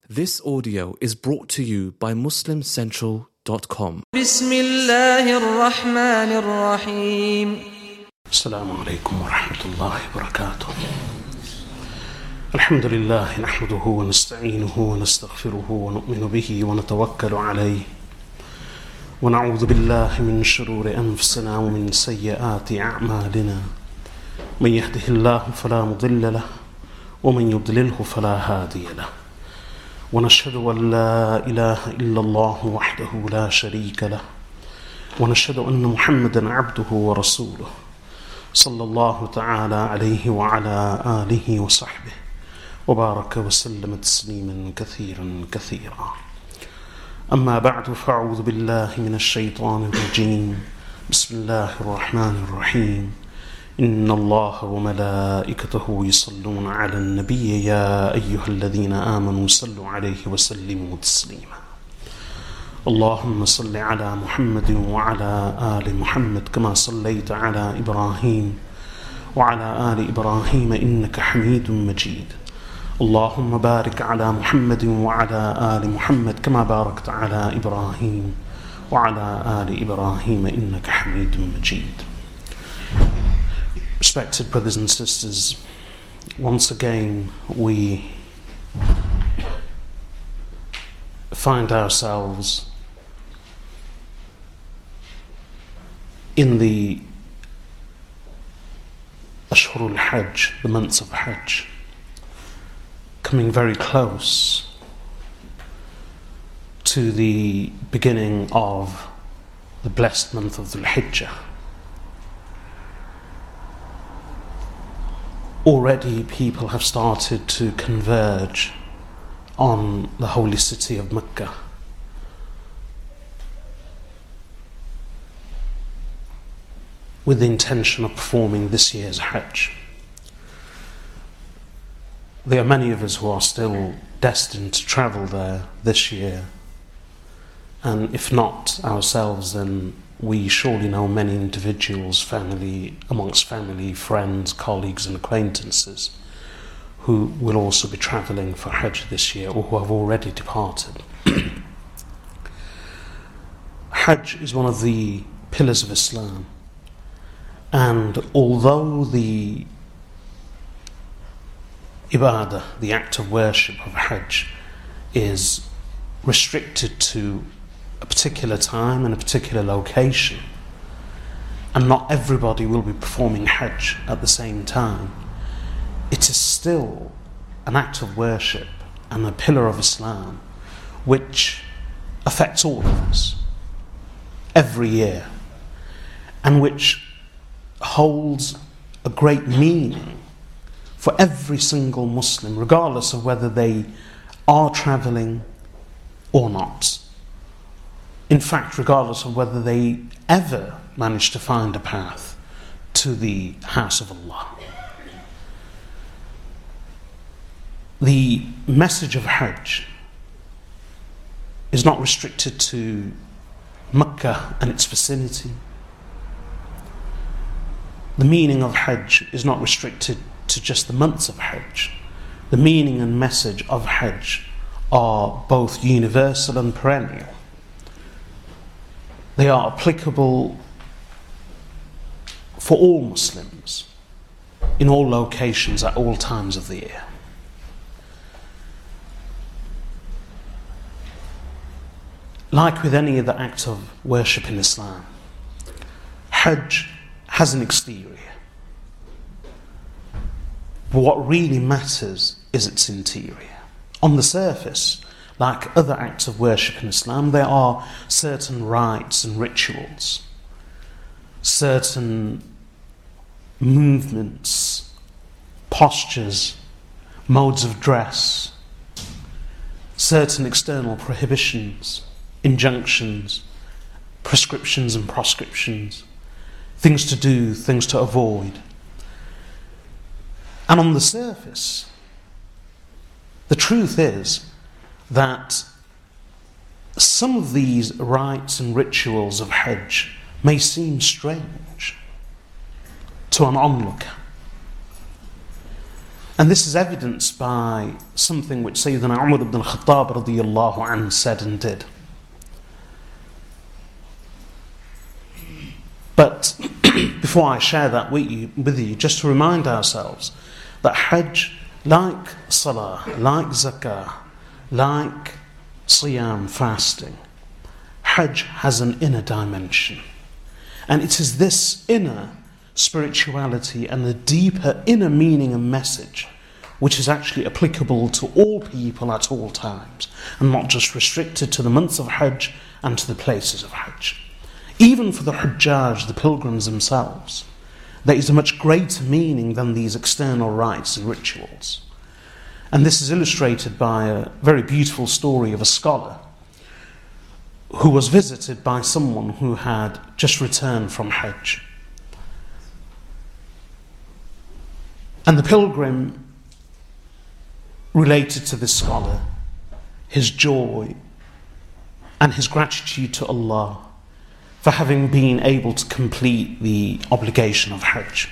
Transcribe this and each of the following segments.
This audio is brought to you by MuslimCentral.com. بسم الله الرحمن الرحيم. السلام عليكم ورحمة الله وبركاته. الحمد لله نحمده ونستعينه ونستغفره ونؤمن به ونتوكل عليه ونعوذ بالله من شرور أنفسنا ومن سيئات أعمالنا من يهده الله فلا مضل له ومن يضلله فلا هادي له ونشهد أن لا إله إلا الله وحده لا شريك له ونشهد أن محمدا عبده ورسوله صلى الله تعالى عليه وعلى آله وصحبه وبارك وسلم تسليما كثيرا كثيرا. أما بعد فأعوذ بالله من الشيطان الرجيم. بسم الله الرحمن الرحيم. إن الله وملائكته يصلون على النبي يا أيها الذين آمنوا صلوا عليه وسلموا تسليما. اللهم صل على محمد وعلى آل محمد كما صليت على إبراهيم وعلى آل إبراهيم إنك حميد مجيد. اللهم بارك على محمد وعلى آل محمد كما باركت على إبراهيم وعلى آل إبراهيم إنك حميد مجيد. Respected brothers and sisters, once again we find ourselves in the Ashhur al-Hajj, the months of Hajj, coming very close to the beginning of the blessed month of Dhul Hijjah. Already people have started to converge on the holy city of Mecca. With the intention of performing this year's Hajj. There are many of us who are still destined to travel there this year, and if not ourselves, then we surely know many individuals, amongst family, friends, colleagues and acquaintances who will also be travelling for Hajj this year or who have already departed. Hajj is one of the pillars of Islam, and although the ibadah, the act of worship of Hajj, is restricted to a particular time and a particular location, and not everybody will be performing Hajj at the same time, it is still an act of worship and a pillar of Islam which affects all of us every year, and which holds a great meaning for every single Muslim, regardless of whether they are travelling or not. In fact, regardless of whether they ever manage to find a path to the house of Allah. The message of Hajj is not restricted to Mecca and its vicinity. The meaning of Hajj is not restricted to just the months of Hajj. The meaning and message of Hajj are both universal and perennial. They are applicable for all Muslims in all locations at all times of the year. Like with any other act of worship in Islam, Hajj has an exterior. But what really matters is its interior. On the surface, like other acts of worship in Islam, there are certain rites and rituals, certain movements, postures, modes of dress, certain external prohibitions, injunctions, prescriptions and proscriptions, things to do, things to avoid. And on the surface, the truth is that some of these rites and rituals of Hajj may seem strange to an onlooker. And this is evidenced by something which Sayyidina Umar ibn al-Khattab radiyallahu anhu said and did. But before I share that with you, just to remind ourselves that Hajj, like Salah, like Zakah, like Siyam, fasting, Hajj has an inner dimension. And it is this inner spirituality and the deeper inner meaning and message which is actually applicable to all people at all times, and not just restricted to the months of Hajj and to the places of Hajj. Even for the Hujjaj, the pilgrims themselves, there is a much greater meaning than these external rites and rituals. And this is illustrated by a very beautiful story of a scholar who was visited by someone who had just returned from Hajj. And the pilgrim related to this scholar his joy and his gratitude to Allah for having been able to complete the obligation of Hajj.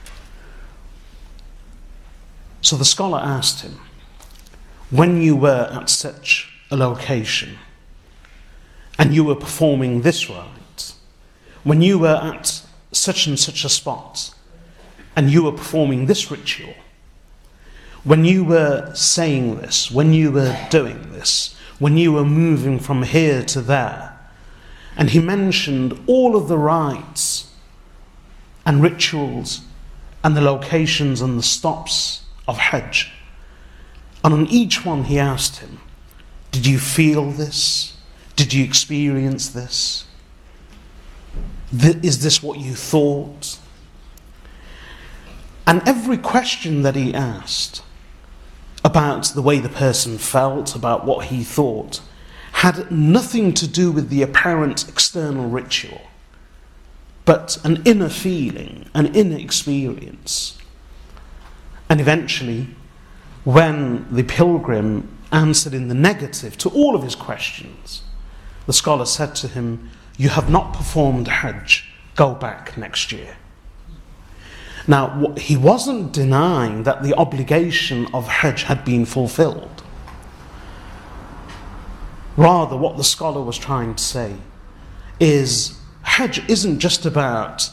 So the scholar asked him, when you were at such a location and you were performing this rite, when you were at such and such a spot and you were performing this ritual, when you were saying this, when you were doing this, when you were moving from here to there, and he mentioned all of the rites and rituals and the locations and the stops of Hajj. And on each one he asked him, did you feel this? Did you experience this? Is this what you thought? And every question that he asked about the way the person felt, about what he thought, had nothing to do with the apparent external ritual, but an inner feeling, an inner experience. And eventually, when the pilgrim answered in the negative to all of his questions, the scholar said to him, you have not performed Hajj, go back next year. Now, he wasn't denying that the obligation of Hajj had been fulfilled. Rather, what the scholar was trying to say is Hajj isn't just about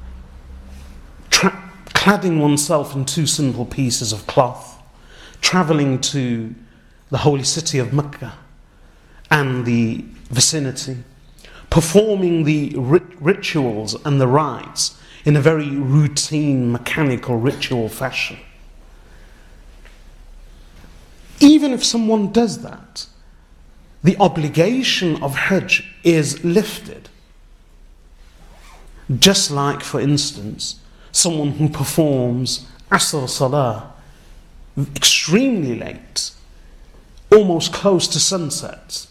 cladding oneself in two simple pieces of cloth, travelling to the holy city of Mecca and the vicinity, performing the rituals and the rites in a very routine, mechanical, ritual fashion. Even if someone does that, the obligation of Hajj is lifted. Just like, for instance, someone who performs Asr Salah extremely late, almost close to sunset.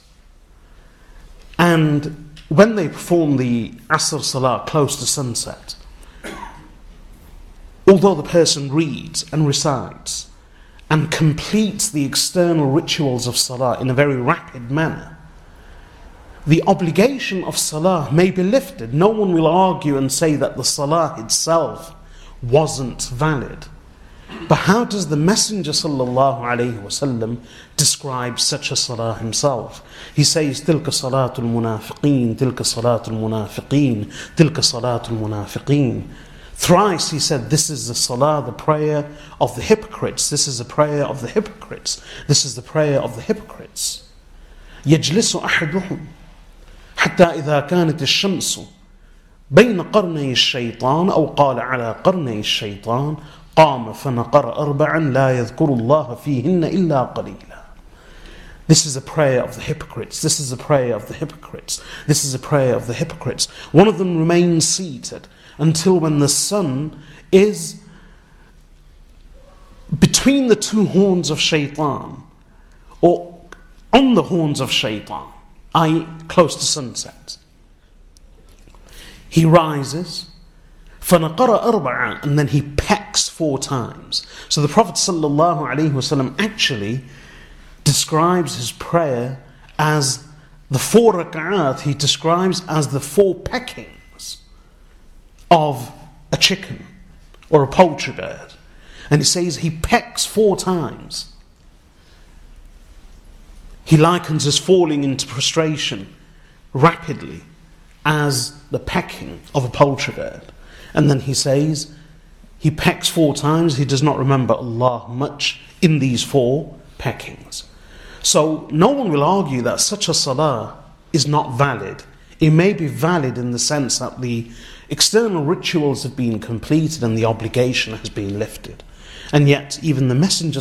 And when they perform the Asr Salah close to sunset, although the person reads and recites and completes the external rituals of Salah in a very rapid manner, the obligation of Salah may be lifted. No one will argue and say that the Salah itself wasn't valid. But how does the Messenger sallallahu alaihi wasallam describe such a Salah himself? He says, تِلْكَ صَلَاةُ الْمُنَافِقِينَ تِلْكَ صَلَاةُ الْمُنَافِقِينَ تِلْكَ صَلَاةُ الْمُنَافِقِينَ. Thrice he said, this is the Salah, the prayer of the hypocrites. This is the prayer of the hypocrites. This is the prayer of the hypocrites. يَجْلِسُ أَحَدُهُمْ حَتَّى إِذَا كَانَتِ الشَّمْسُ بَيْنَ قَرْنَيِ الشَّيْطَانِ أو قال على قرني الشيطان قام فنقر أربعا لا يذكر الله فيهن إلا قليلا. This is a prayer of the hypocrites. This is a prayer of the hypocrites. This is a prayer of the hypocrites. One of them remains seated until when the sun is between the two horns of shaitan, or on the horns of shaitan, i.e. close to sunset. He rises, فَنَقَرَ أَرْبَعًا, and then he pecks 4 times. So the Prophet ﷺ actually describes his prayer as the 4 rak'at, he describes as the 4 peckings of a chicken or a poultry bird. And he says he pecks 4 times. He likens his falling into prostration rapidly as the pecking of a poultry bird. And then he says he pecks 4 times. He does not remember Allah much in these 4 peckings. So no one will argue that such a salah is not valid. It may be valid in the sense that the external rituals have been completed and the obligation has been lifted. And yet even the Messenger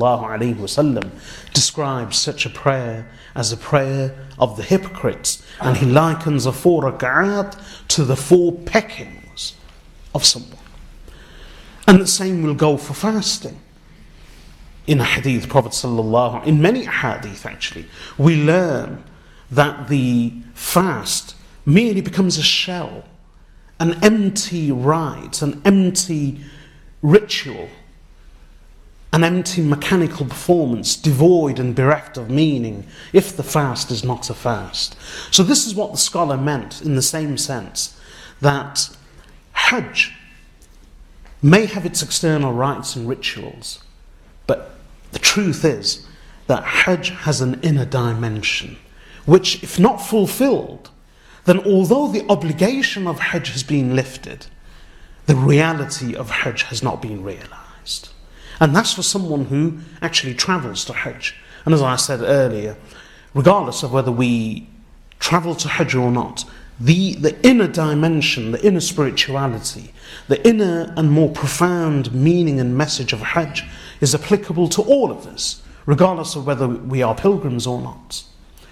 ﷺ describes such a prayer as a prayer of the hypocrites, and he likens the 4 rak'at to the 4 peckings of someone. And the same will go for fasting. In a hadith, Prophet ﷺ, in many hadith actually, we learn that the fast merely becomes a shell, an empty rite, an empty ritual, an empty mechanical performance, devoid and bereft of meaning, if the fast is not a fast. So this is what the scholar meant in the same sense, that Hajj may have its external rites and rituals, but the truth is that Hajj has an inner dimension, which if not fulfilled, then although the obligation of Hajj has been lifted, the reality of Hajj has not been realized. And that's for someone who actually travels to Hajj. And as I said earlier, regardless of whether we travel to Hajj or not, the inner dimension, the inner spirituality, the inner and more profound meaning and message of Hajj is applicable to all of us, regardless of whether we are pilgrims or not.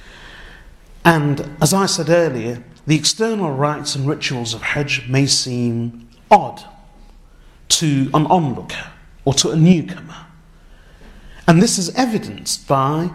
And as I said earlier, the external rites and rituals of Hajj may seem odd to an onlooker or to a newcomer. And this is evidenced by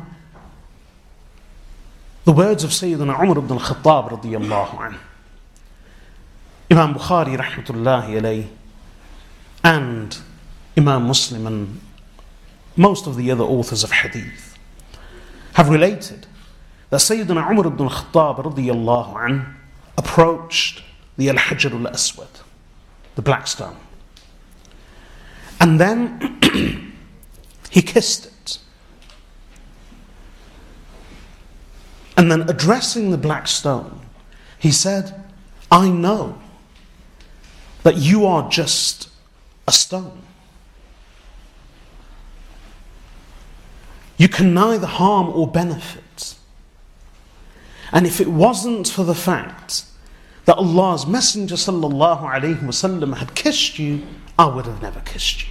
the words of Sayyidina Umar ibn al-Khattab radiyallahu anhu. Imam Bukhari rahmatullahi alayhi and Imam Muslim and most of the other authors of hadith have related that Sayyidina Umar ibn al-Khattab radiyallahu anhu approached the Al-Hajar al-Aswad, the black stone. And then he kissed it. And then addressing the black stone, he said, I know that you are just a stone. You can neither harm or benefit. And if it wasn't for the fact that Allah's Messenger sallallahu alaihi wasallam had kissed you, I would have never kissed you.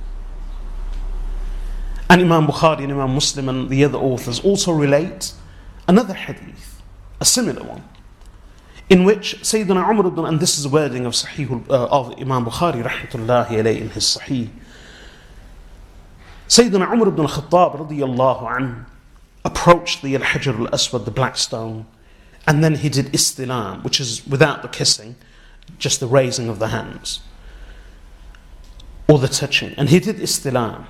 And Imam Bukhari and Imam Muslim and the other authors also relate another hadith, a similar one, in which Sayyidina Umar ibn, and this is the wording of of Imam Bukhari rahmatullahi alayhi in his Sahih. Sayyidina Umar ibn al-Khattab radiyallahu anhu approached the Al-Hajar al-Aswad, the black stone, and then he did istilam, which is without the kissing, just the raising of the hands, or the touching. And he did istilam.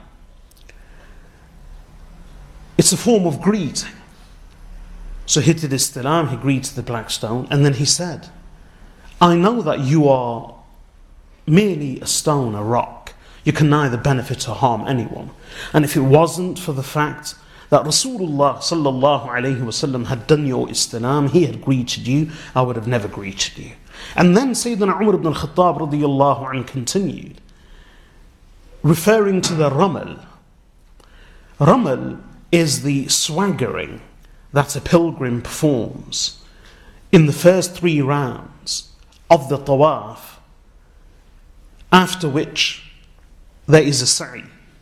It's a form of greeting. So he did istilam, he greeted the black stone, and then he said, I know that you are merely a stone, a rock. You can neither benefit or harm anyone. And if it wasn't for the fact that Rasulullah sallallahu alayhi wasallam had done your istilam, he had greeted you, I would have never greeted you. And then Sayyidina Umar ibn al-Khattab radiyallahu anhu continued, referring to the ramal. Ramal is the swaggering that a pilgrim performs in the first 3 rounds of the tawaf, after which there is a sa'i.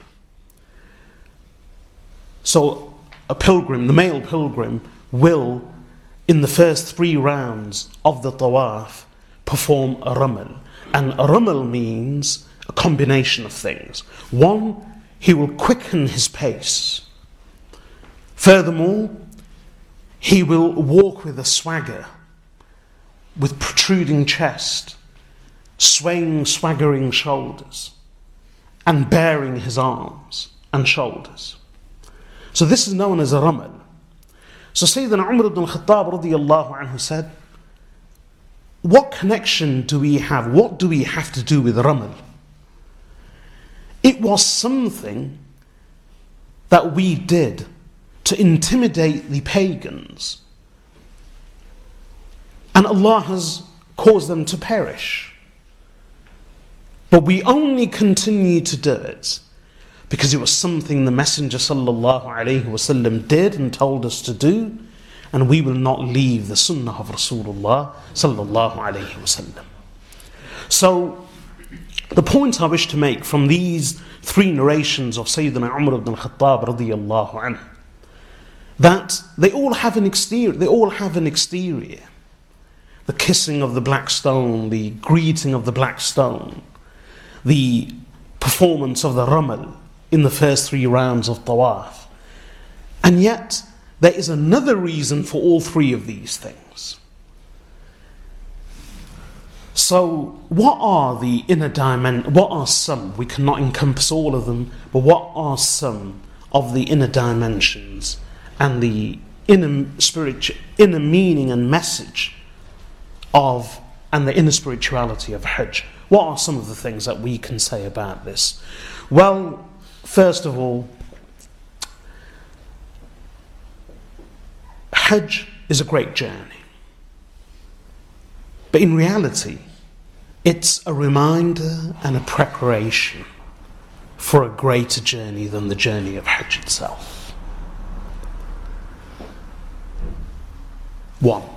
So a pilgrim, the male pilgrim, will in the first 3 rounds of the tawaf perform a ramal. And a ramal means a combination of things. One, he will quicken his pace. Furthermore, he will walk with a swagger, with protruding chest, swaying, swaggering shoulders, and baring his arms and shoulders. So this is known as a ramal. So Sayyidina Umar ibn al-Khattab radiyallahu anhu said, what connection do we have? What do we have to do with ramal? It was something that we did to intimidate the pagans. And Allah has caused them to perish. But we only continue to do it because it was something the Messenger ﷺ did and told us to do, and we will not leave the Sunnah of Rasulullah ﷺ. So, the point I wish to make from these three narrations of Sayyidina Umar ibn al-Khattab radiyallahu anhu, that they all have an exterior. The kissing of the black stone, the greeting of the black stone, the performance of the ramal in the first 3 rounds of tawaf. And yet, there is another reason for all three of these things. So, what are the inner dimensions? What are some? We cannot encompass all of them, but what are some of the inner dimensions and the inner meaning and message of, and the inner spirituality of Hajj? What are some of the things that we can say about this? Well, first of all, Hajj is a great journey. But in reality, it's a reminder and a preparation for a greater journey than the journey of Hajj itself. 1.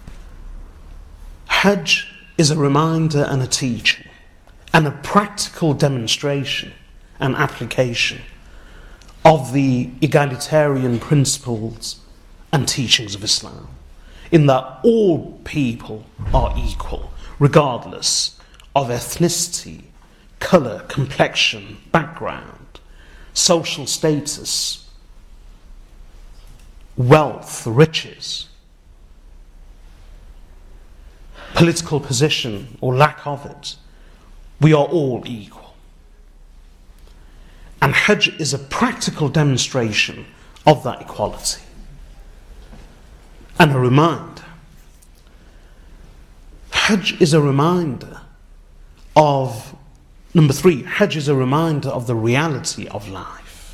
Hajj is a reminder and a teaching and a practical demonstration and application of the egalitarian principles and teachings of Islam, in that all people are equal, regardless of ethnicity, colour, complexion, background, social status, wealth, riches, political position or lack of it. We are all equal. And Hajj is a practical demonstration of that equality and a reminder. Hajj is a reminder of, number 3, Hajj is a reminder of the reality of life.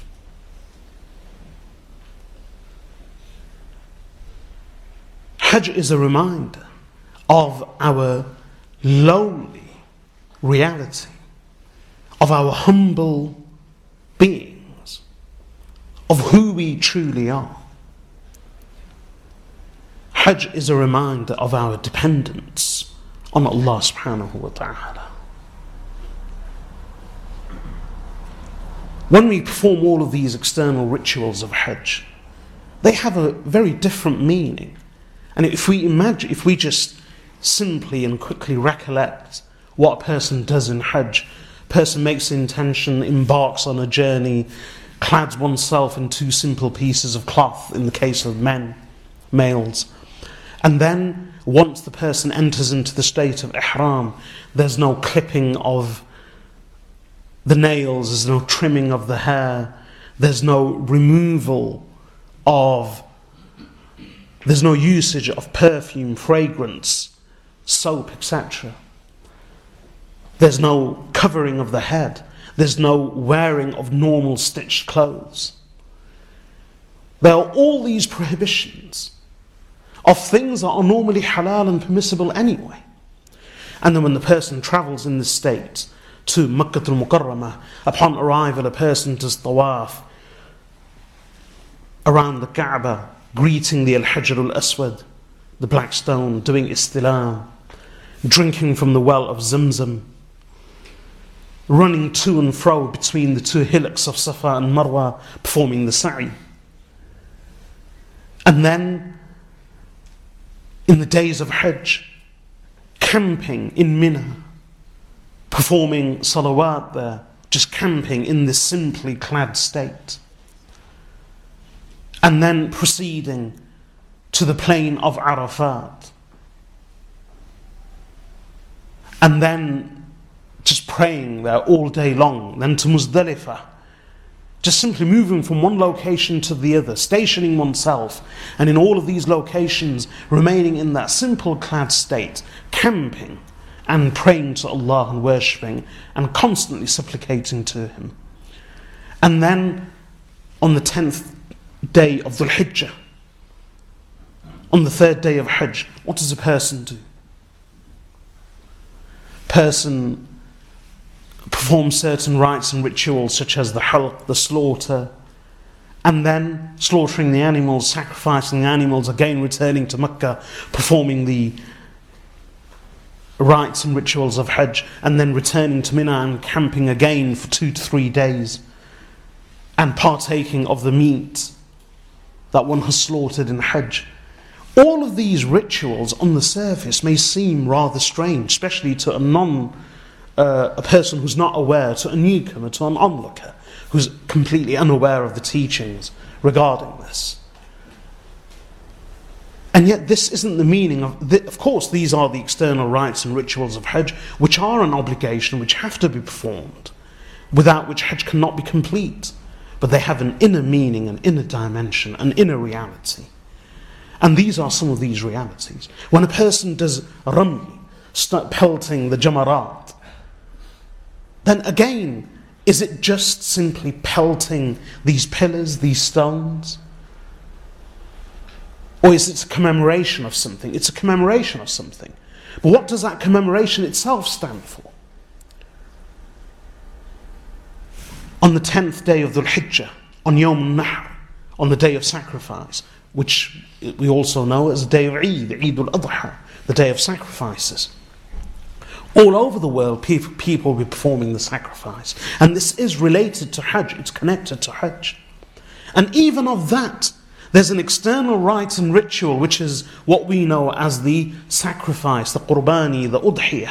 Hajj is a reminder of our lowly reality, of our humble beings, of who we truly are. Hajj is a reminder of our dependence on Allah subhanahu wa ta'ala. When we perform all of these external rituals of Hajj, they have a very different meaning. And if we just simply and quickly recollect what a person does in Hajj, a person makes the intention, embarks on a journey, clads oneself in 2 simple pieces of cloth in the case of males, and then once the person enters into the state of ihram, there's no clipping of the nails, there's no trimming of the hair, there's no removal of, there's no usage of perfume, fragrance, soap, etc. There's no covering of the head. There's no wearing of normal stitched clothes. There are all these prohibitions of things that are normally halal and permissible anyway. And then when the person travels in this state to Makkah al-Mukarramah, upon arrival a person does tawaf around the Kaaba, greeting the Al-Hajr al-Aswad, the black stone, doing istilam, drinking from the well of Zamzam, running to and fro between the 2 hillocks of Safa and Marwa, performing the sa'i. And then, in the days of Hajj, camping in Mina, performing salawat there, just camping in this simply clad state. And then proceeding to the plain of Arafat. And then just praying there all day long. Then to Muzdalifah. Just simply moving from one location to the other, stationing oneself, and in all of these locations remaining in that simple clad state, camping and praying to Allah and worshipping and constantly supplicating to Him. And then on the 10th day of Dhul Hijjah, on the 3rd day of Hajj, what does a person do? Person performs certain rites and rituals such as the halq, the slaughter, and then slaughtering the animals, sacrificing the animals, again returning to Mecca, performing the rites and rituals of Hajj, and then returning to Mina and camping again for 2 to 3 days, and partaking of the meat that one has slaughtered in Hajj. All of these rituals on the surface may seem rather strange, especially to a person who's not aware, to a newcomer, to an onlooker, who's completely unaware of the teachings regarding this. And yet this isn't the meaning of course these are the external rites and rituals of Hajj, which are an obligation, which have to be performed, without which Hajj cannot be complete. But they have an inner meaning, an inner dimension, an inner reality. And these are some of these realities. When a person does ramy, start pelting the jamarat, then again, is it just simply pelting these pillars, these stones? Or is it a commemoration of something? It's a commemoration of something. But what does that commemoration itself stand for? On the 10th day of Dhul Hijjah, on Yawm al-Nahr, on the day of sacrifice, which we also know as the day of Eid, Eid al-Adha, the day of sacrifices. All over the world, people will be performing the sacrifice. And this is related to Hajj, it's connected to Hajj. And even of that, there's an external rite and ritual, which is what we know as the sacrifice, the qurbani, the udhiyah.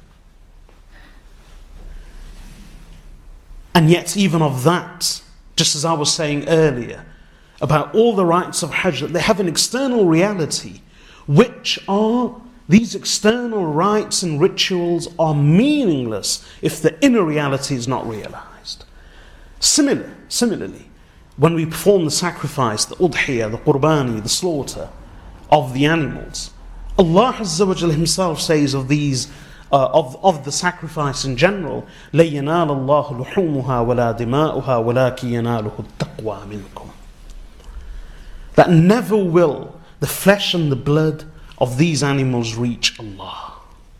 And yet even of that, just as I was saying earlier, about all the rites of Hajj, that they have an external reality, which are, these external rites and rituals are meaningless if the inner reality is not realized. Similarly, when we perform the sacrifice, the udhiyah, the qurbani, the slaughter of the animals, Allah Azza wa Jalla Himself says of these, of the sacrifice in general, لَن يَنَالَ اللَّهُ لُحُومُهَا وَلَا دِمَاؤُهَا وَلَكِنْ يَنَالُهُ التَّقْوَى مِنْكُمْ. That never will the flesh and the blood of these animals reach Allah.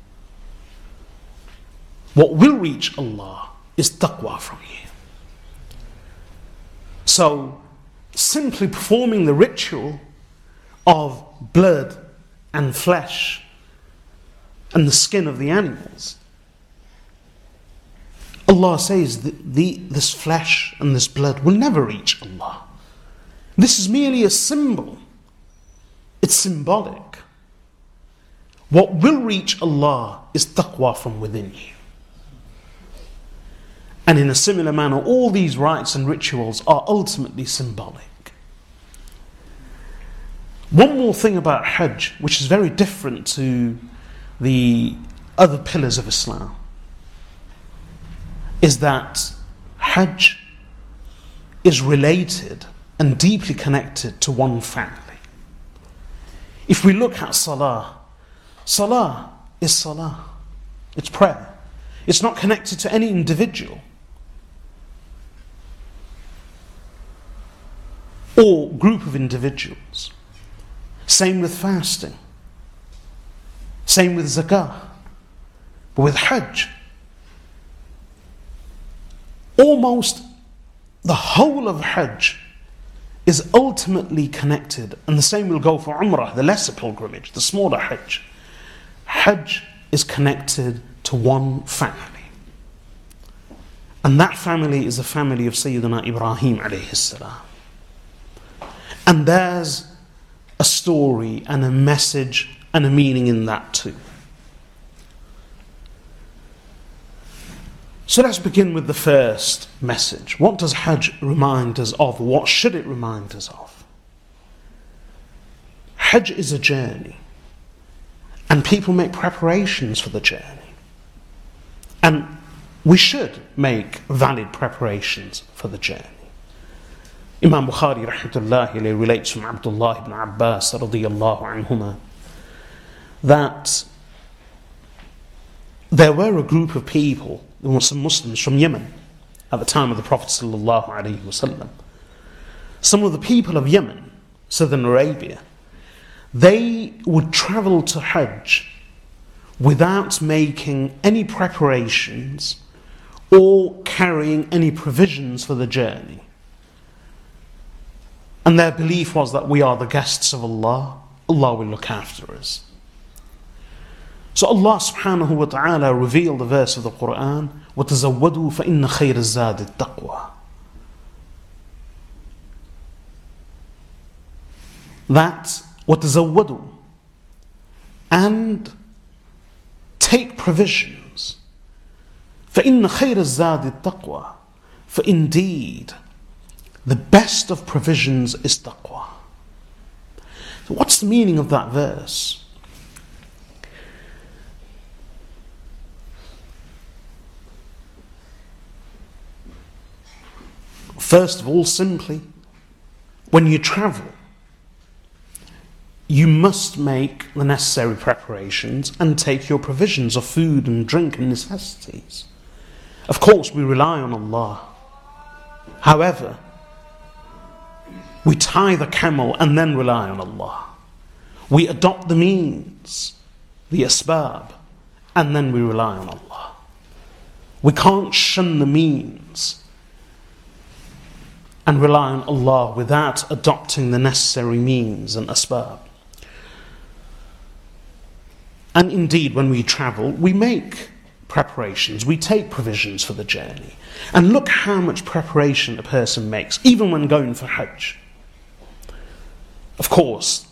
What will reach Allah is taqwa from you. So, simply performing the ritual of blood and flesh and the skin of the animals, Allah says that this flesh and this blood will never reach Allah. This is merely a symbol. It's symbolic. What will reach Allah is taqwa from within you. And in a similar manner, all these rites and rituals are ultimately symbolic. One more thing about Hajj, which is very different to the other pillars of Islam, is that Hajj is related and deeply connected to one family. If we look at Salah, Salah is Salah. It's prayer. It's not connected to any individual or group of individuals. Same with fasting. Same with zakah. But with Hajj, almost the whole of Hajj is ultimately connected, and the same will go for Umrah, the lesser pilgrimage, the smaller Hajj. Hajj is connected to one family. And that family is the family of Sayyidina Ibrahim alayhi salam. And there's a story and a message and a meaning in that too. So let's begin with the first message. What does Hajj remind us of? What should it remind us of? Hajj is a journey, and people make preparations for the journey. And we should make valid preparations for the journey. Imam Bukhari rahmatullahi alayhi relates from Abdullah ibn Abbas radiyallahu anhuma that there were a group of people, some Muslims from Yemen, at the time of the Prophet ﷺ. Some of the people of Yemen, southern Arabia, they would travel to Hajj without making any preparations or carrying any provisions for the journey. And their belief was that we are the guests of Allah, Allah will look after us. So Allah subhanahu wa ta'ala revealed the verse of the Quran, وَتَزَوَّدُوا فَإِنَّ خَيْرَ الزَّادِ التَّقْوَى. That, وَتَزَوَّدُوا, and take provisions. فَإِنَّ خَيْرَ الزَّادِ التَّقْوَى. For indeed, the best of provisions is taqwa. So what's the meaning of that verse? First of all, simply, when you travel, you must make the necessary preparations and take your provisions of food and drink and necessities. Of course, we rely on Allah. However, we tie the camel and then rely on Allah. We adopt the means, the asbab, and then we rely on Allah. We can't shun the means and rely on Allah without adopting the necessary means and asbab. And indeed, when we travel, we make preparations, we take provisions for the journey. And look how much preparation a person makes, even when going for Hajj. Of course,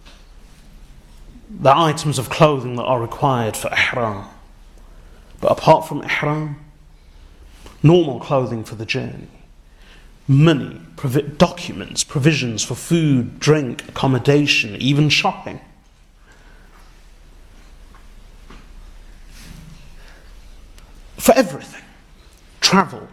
the items of clothing that are required for ihram. But apart from ihram, normal clothing for the journey, money, documents, provisions for food, drink, accommodation, even shopping. For everything. Travel,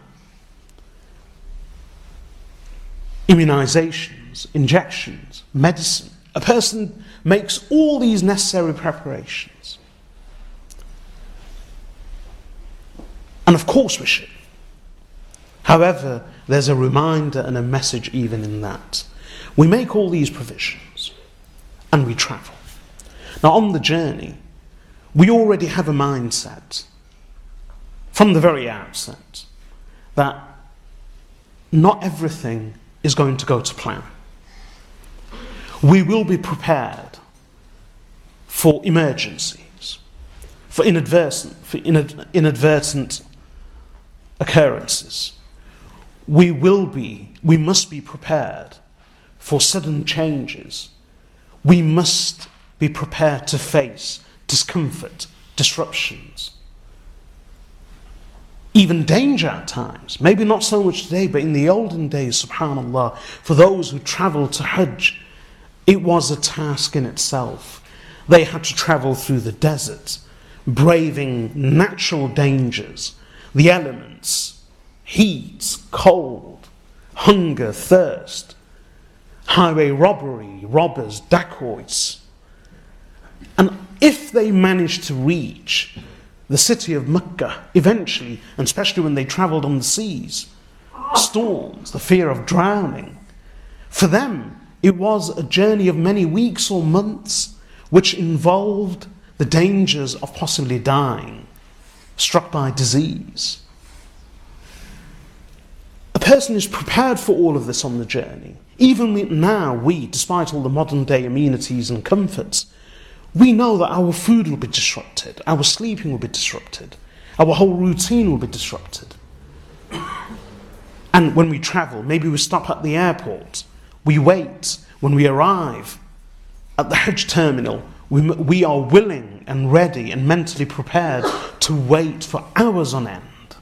immunizations, injections, medicine. A person makes all these necessary preparations. And of course we should. However, there's a reminder and a message even in that. We make all these provisions and we travel. Now on the journey, we already have a mindset from the very outset that not everything is going to go to plan. We will be prepared for emergencies, for inadvertent occurrences. We must be prepared for sudden changes. We must be prepared to face discomfort, disruptions, even danger at times. Maybe not so much today, but in the olden days, subhanAllah, for those who travelled to Hajj, it was a task in itself. They had to travel through the desert, braving natural dangers, the elements, heat, cold, hunger, thirst, highway robbery, robbers, dacoits. And if they managed to reach the city of Mecca eventually, and especially when they travelled on the seas, storms, the fear of drowning, for them it was a journey of many weeks or months which involved the dangers of possibly dying, struck by disease. A person is prepared for all of this on the journey. Even now, despite all the modern day amenities and comforts, we know that our food will be disrupted, our sleeping will be disrupted, our whole routine will be disrupted. And when we travel, maybe we stop at the airport, we wait. When we arrive at the Hajj terminal, we are willing and ready and mentally prepared to wait for hours on end.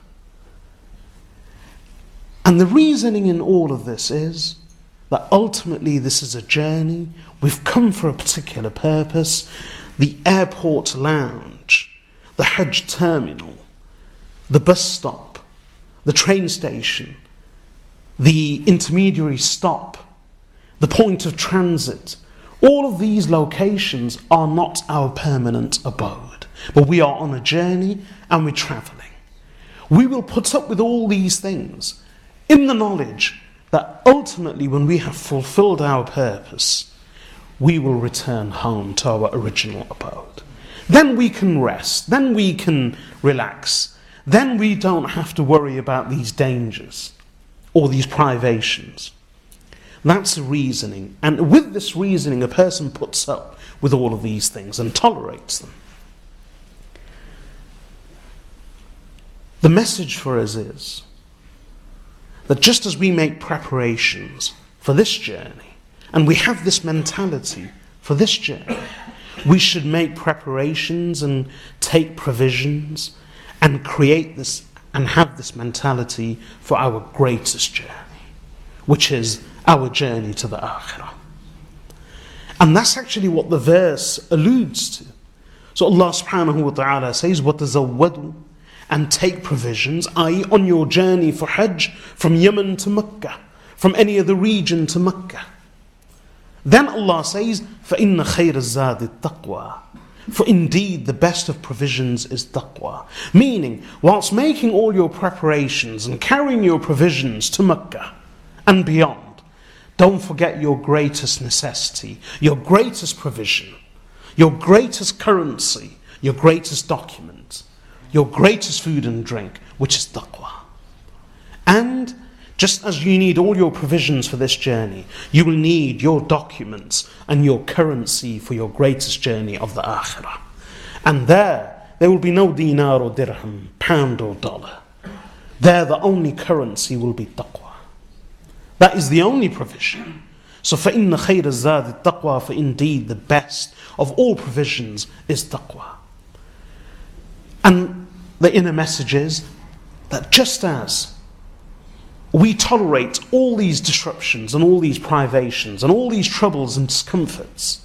And the reasoning in all of this is that ultimately this is a journey. We've come for a particular purpose. The airport lounge, the Hajj terminal, the bus stop, the train station, the intermediary stop, the point of transit, all of these locations are not our permanent abode. But we are on a journey and we're travelling. We will put up with all these things in the knowledge that ultimately when we have fulfilled our purpose, we will return home to our original abode. Then we can rest, then we can relax, then we don't have to worry about these dangers or these privations. That's reasoning. And with this reasoning, a person puts up with all of these things and tolerates them. The message for us is that just as we make preparations for this journey, and we have this mentality for this journey, we should make preparations and take provisions and create this and have this mentality for our greatest journey, which is our journey to the Akhirah. And that's actually what the verse alludes to. So Allah subhanahu wa ta'ala says, وَتَزَوَّدُوا, and take provisions, i.e. on your journey for Hajj from Yemen to Mecca, from any other region to Mecca. Then Allah says, فَإِنَّ خَيْرَ الزَّادِ التَّقْوَى, for indeed the best of provisions is taqwa. Meaning, whilst making all your preparations and carrying your provisions to Mecca and beyond, don't forget your greatest necessity, your greatest provision, your greatest currency, your greatest document, your greatest food and drink, which is taqwa. And just as you need all your provisions for this journey, you will need your documents and your currency for your greatest journey of the Akhirah. And there will be no dinar or dirham, pound or dollar. There the only currency will be taqwa. That is the only provision. So فَإِنَّ خَيْرَ الزَّادِ التَّقْوَى, for indeed the best of all provisions is taqwa. And the inner message is that just as we tolerate all these disruptions and all these privations and all these troubles and discomforts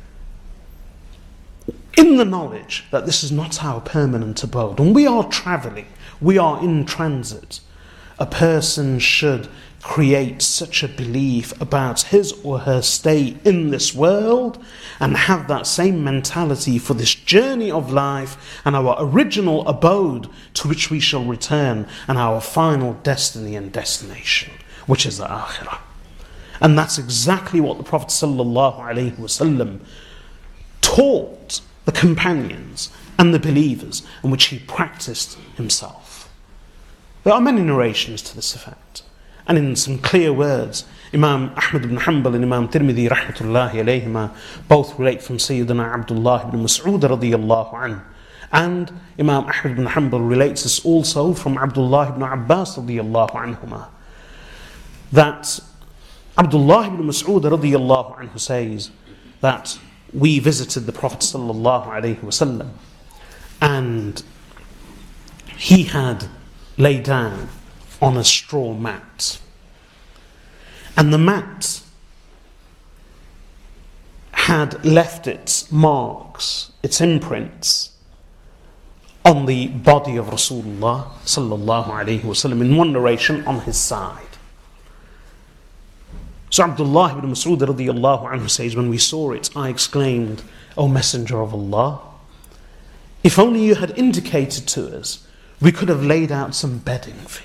in the knowledge that this is not our permanent abode, and we are travelling, we are in transit, a person should create such a belief about his or her stay in this world and have that same mentality for this journey of life and our original abode to which we shall return, and our final destiny and destination, which is the Akhirah. And that's exactly what the Prophet ﷺ taught the companions and the believers, in which he practiced himself. There are many narrations to this effect. And in some clear words, Imam Ahmad ibn Hanbal and Imam Tirmidhi rahmatullahi alayhima both relate from Sayyidina Abdullah ibn Mas'ud radiyallahu anhu. And Imam Ahmad ibn Hanbal relates this also from Abdullah ibn Abbas radiyallahu anhuma, that Abdullah ibn Mas'ud radiyallahu anhu says that we visited the Prophet sallallahu alayhi wasallam, and he had laid down on a straw mat, and the mat had left its marks, its imprints on the body of Rasulullah sallallahu alayhi wasallam, in one narration on his side. So Abdullah ibn Mas'ud radiyallahu anhu says, when we saw it, I exclaimed, O Messenger of Allah, if only you had indicated to us, we could have laid out some bedding for you.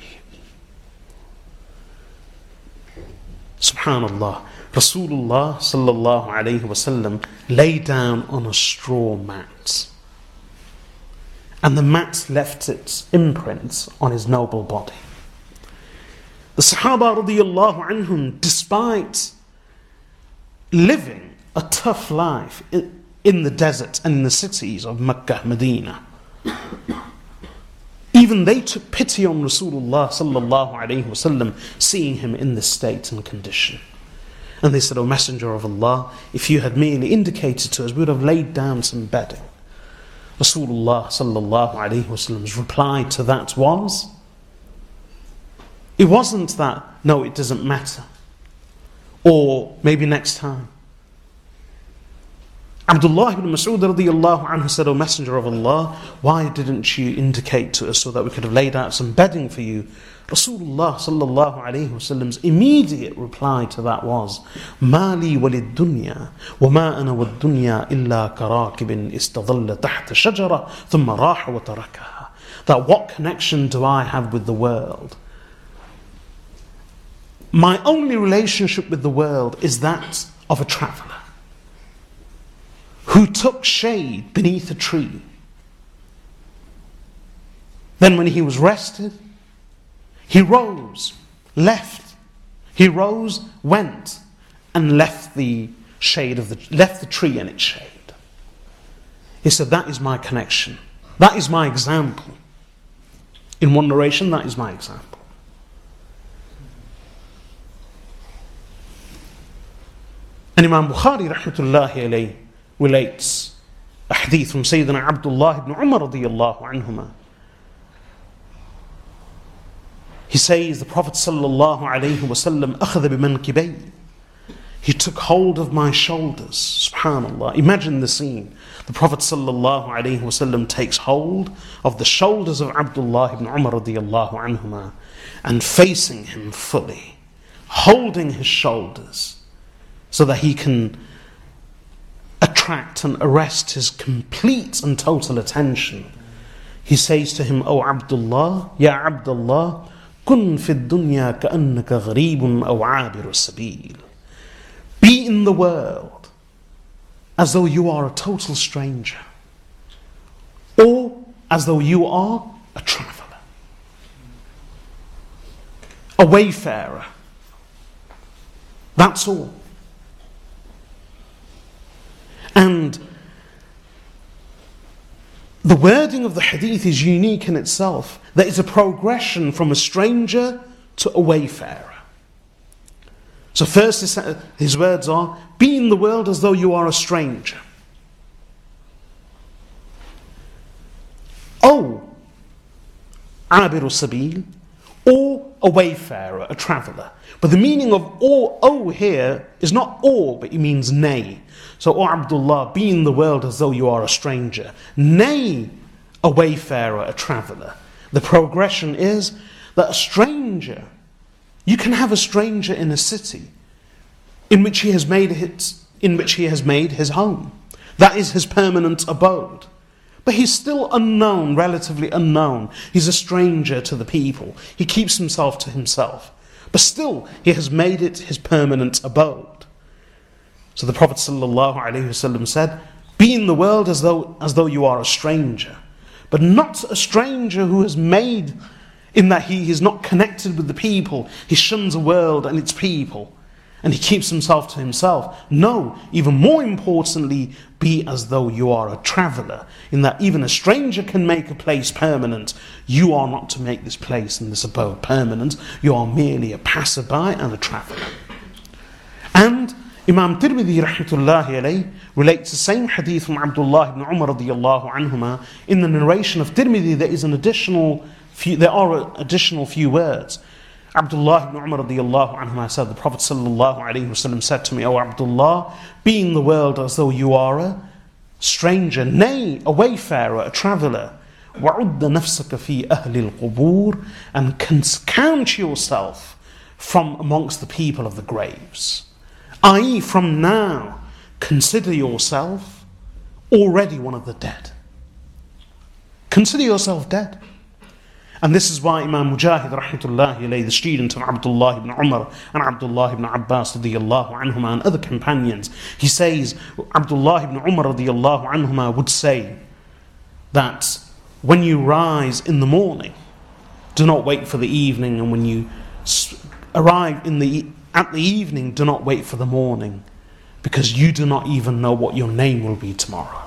Subhanallah, Rasulullah sallallahu alayhi wasallam lay down on a straw mat, and the mat left its imprints on his noble body. The Sahaba radiyallahu anhum, despite living a tough life in the desert and in the cities of Mecca, Medina, even they took pity on Rasulullah sallallahu alayhi wasallam, seeing him in this state and condition. And they said, O Messenger of Allah, if you had merely indicated to us, we would have laid down some bedding. Rasulullah sallallahu alayhi wasallam's reply to that was, it wasn't that, no, it doesn't matter, or maybe next time. Abdullah ibn Mas'ud radiyallahu anhu said, O Messenger of Allah, why didn't you indicate to us so that we could have laid out some bedding for you? Rasulullah sallallahu alayhi wasallam's immediate reply to that was, مَا لِي وَلِلدُّنْيَا وَمَا أَنَا وَالدُّنْيَا إِلَّا كَرَاكِبٍ إِسْتَظَلَّ تَحْتَ شَجَرَةٍ ثُمَّ رَاحَ وَتَرَكَهَا. that what connection do I have with the world? My only relationship with the world is that of a traveller who took shade beneath a tree. Then when he was rested, he rose, left. He rose, went, and left the tree in its shade. He said, that is my connection. That is my example. In one narration, that is my example. And Imam Bukhari rahmatullahi alayhi relates a hadith from Sayyidina Abdullah ibn Umar radiyallahu anhuma. He says, the Prophet sallallahu alayhi wasallam akhadha bimankibayya. He took hold of my shoulders. Subhanallah. Imagine the scene. The Prophet sallallahu alayhi wasallam takes hold of the shoulders of Abdullah ibn Umar radiyallahu anhuma and facing him fully, holding his shoulders so that he can attract and arrest his complete and total attention. He says to him, O Abdullah, Ya Abdullah, kun fi dunya ka'annaka gharibun aw 'abiru sabil. Be in the world as though you are a total stranger, or as though you are a traveller, a wayfarer. That's all. And the wording of the hadith is unique in itself. There is a progression from a stranger to a wayfarer. So first his words are, be in the world as though you are a stranger. O abiru sabil, or a wayfarer, a traveller. But the meaning of O here is not or, but it means nay. So, O Abdullah, be in the world as though you are a stranger. Nay, a wayfarer, a traveller. The progression is that a stranger, you can have a stranger in a city in which he has made his home. That is his permanent abode. But he's still unknown, relatively unknown. He's a stranger to the people. He keeps himself to himself. But still, he has made it his permanent abode. So the Prophet ﷺ said, be in the world as though you are a stranger. But not a stranger who has made, in that he is not connected with the people. He shuns the world and its people. And he keeps himself to himself. No, even more importantly, be as though you are a traveller. In that even a stranger can make a place permanent. You are not to make this place and this abode permanent. You are merely a passerby and a traveller. And Imam Tirmidhi rahmatullahi alayhi relates the same hadith from Abdullah ibn Umar radiyallahu anhuma. In the narration of Tirmidhi, there are additional few words. Abdullah ibn Umar radiyallahu anhuma said, the Prophet sallallahu alayhi wasallam said to me, O Abdullah, be in the world as though you are a stranger, nay, a wayfarer, a traveller. وَعُدَّ نَفْسَكَ فِي أَهْلِ الْقُبُورِ, and count yourself from amongst the people of the graves. I.e., from now, consider yourself already one of the dead. Consider yourself dead. And this is why Imam Mujahid rahmatullahi alayhi, the student of Abdullah ibn Umar and Abdullah ibn Abbas radiyallahu anhuma and other companions, he says, Abdullah ibn Umar radiyallahu anhuma would say that when you rise in the morning, do not wait for the evening, and when you arrive at the evening, do not wait for the morning, because you do not even know what your name will be tomorrow.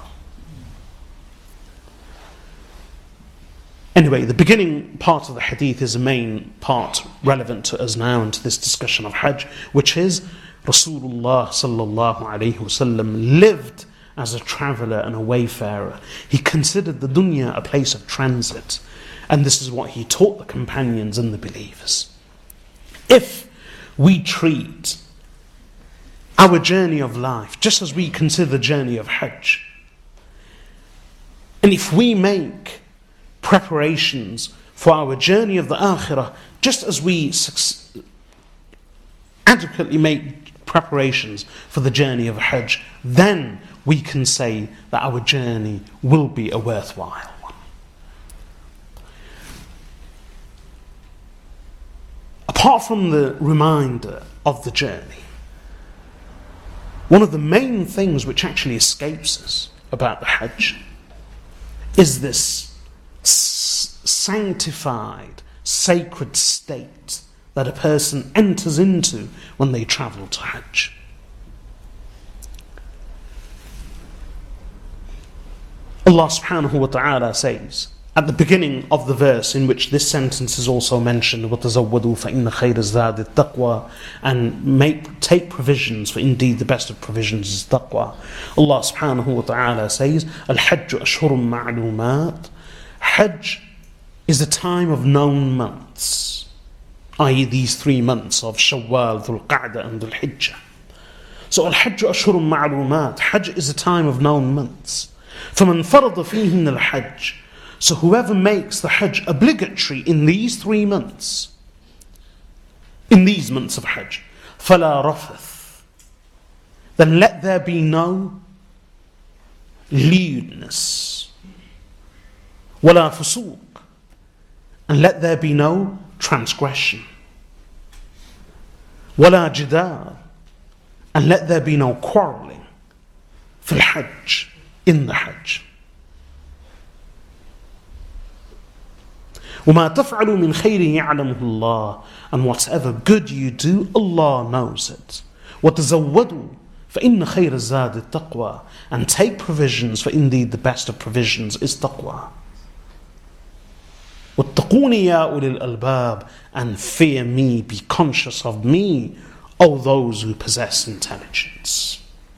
Anyway, the beginning part of the hadith is the main part relevant to us now and to this discussion of Hajj, which is Rasulullah sallallahu alayhi wasallam lived as a traveller and a wayfarer. He considered the dunya a place of transit, and this is what he taught the companions and the believers. If we treat our journey of life just as we consider the journey of Hajj, and if we make preparations for our journey of the Akhirah just as we adequately make preparations for the journey of Hajj, then we can say that our journey will be a worthwhile one. apart from the reminder of the journey, one of the main things which actually escapes us about the Hajj is this sanctified, sacred state that a person enters into when they travel to Hajj. Allah subhanahu wa ta'ala says at the beginning of the verse in which this sentence is also mentioned, وَتَزَوَّدُوا فَإِنَّ خَيْرَ الزَّادِ التَّقْوَى, and take provisions, for indeed the best of provisions is taqwa. Allah subhanahu wa ta'ala says, الْحَجُّ أَشْهُرٌ مَعْلُومَاتٌ. Hajj is a time of known months, i.e. these 3 months of Shawwal, Dhul Qa'dah and Dhul Hijjah. So Al-Hajj Ashhurun Ma'lumat, Hajj is a time of known months. فَمَنْ فَرَضَ فِيهِنَّ الْحَجِّ. So whoever makes the Hajj obligatory in these 3 months, in these months of Hajj, فَلَا رَفَثْ, then let there be no lewdness, وَلَا فُسُوقٍ, and let there be no transgression, وَلَا جِدَالٍ, and let there be no quarrelling, فِي الْحَجِّ, in the Hajj. وَمَا تَفْعَلُوا مِنْ خَيْرٍ يَعْلَمُهُ اللَّهُ, and whatever good you do, Allah knows it. وَتَزَوَّدُوا فَإِنَّ خَيْرَ الزَّادِ التَّقْوَى, and take provisions, for indeed the best of provisions is taqwa. وَاتَّقُونِ يَا أُولِي الْأَلْبَابِ, and fear me, be conscious of me, O those who possess intelligence.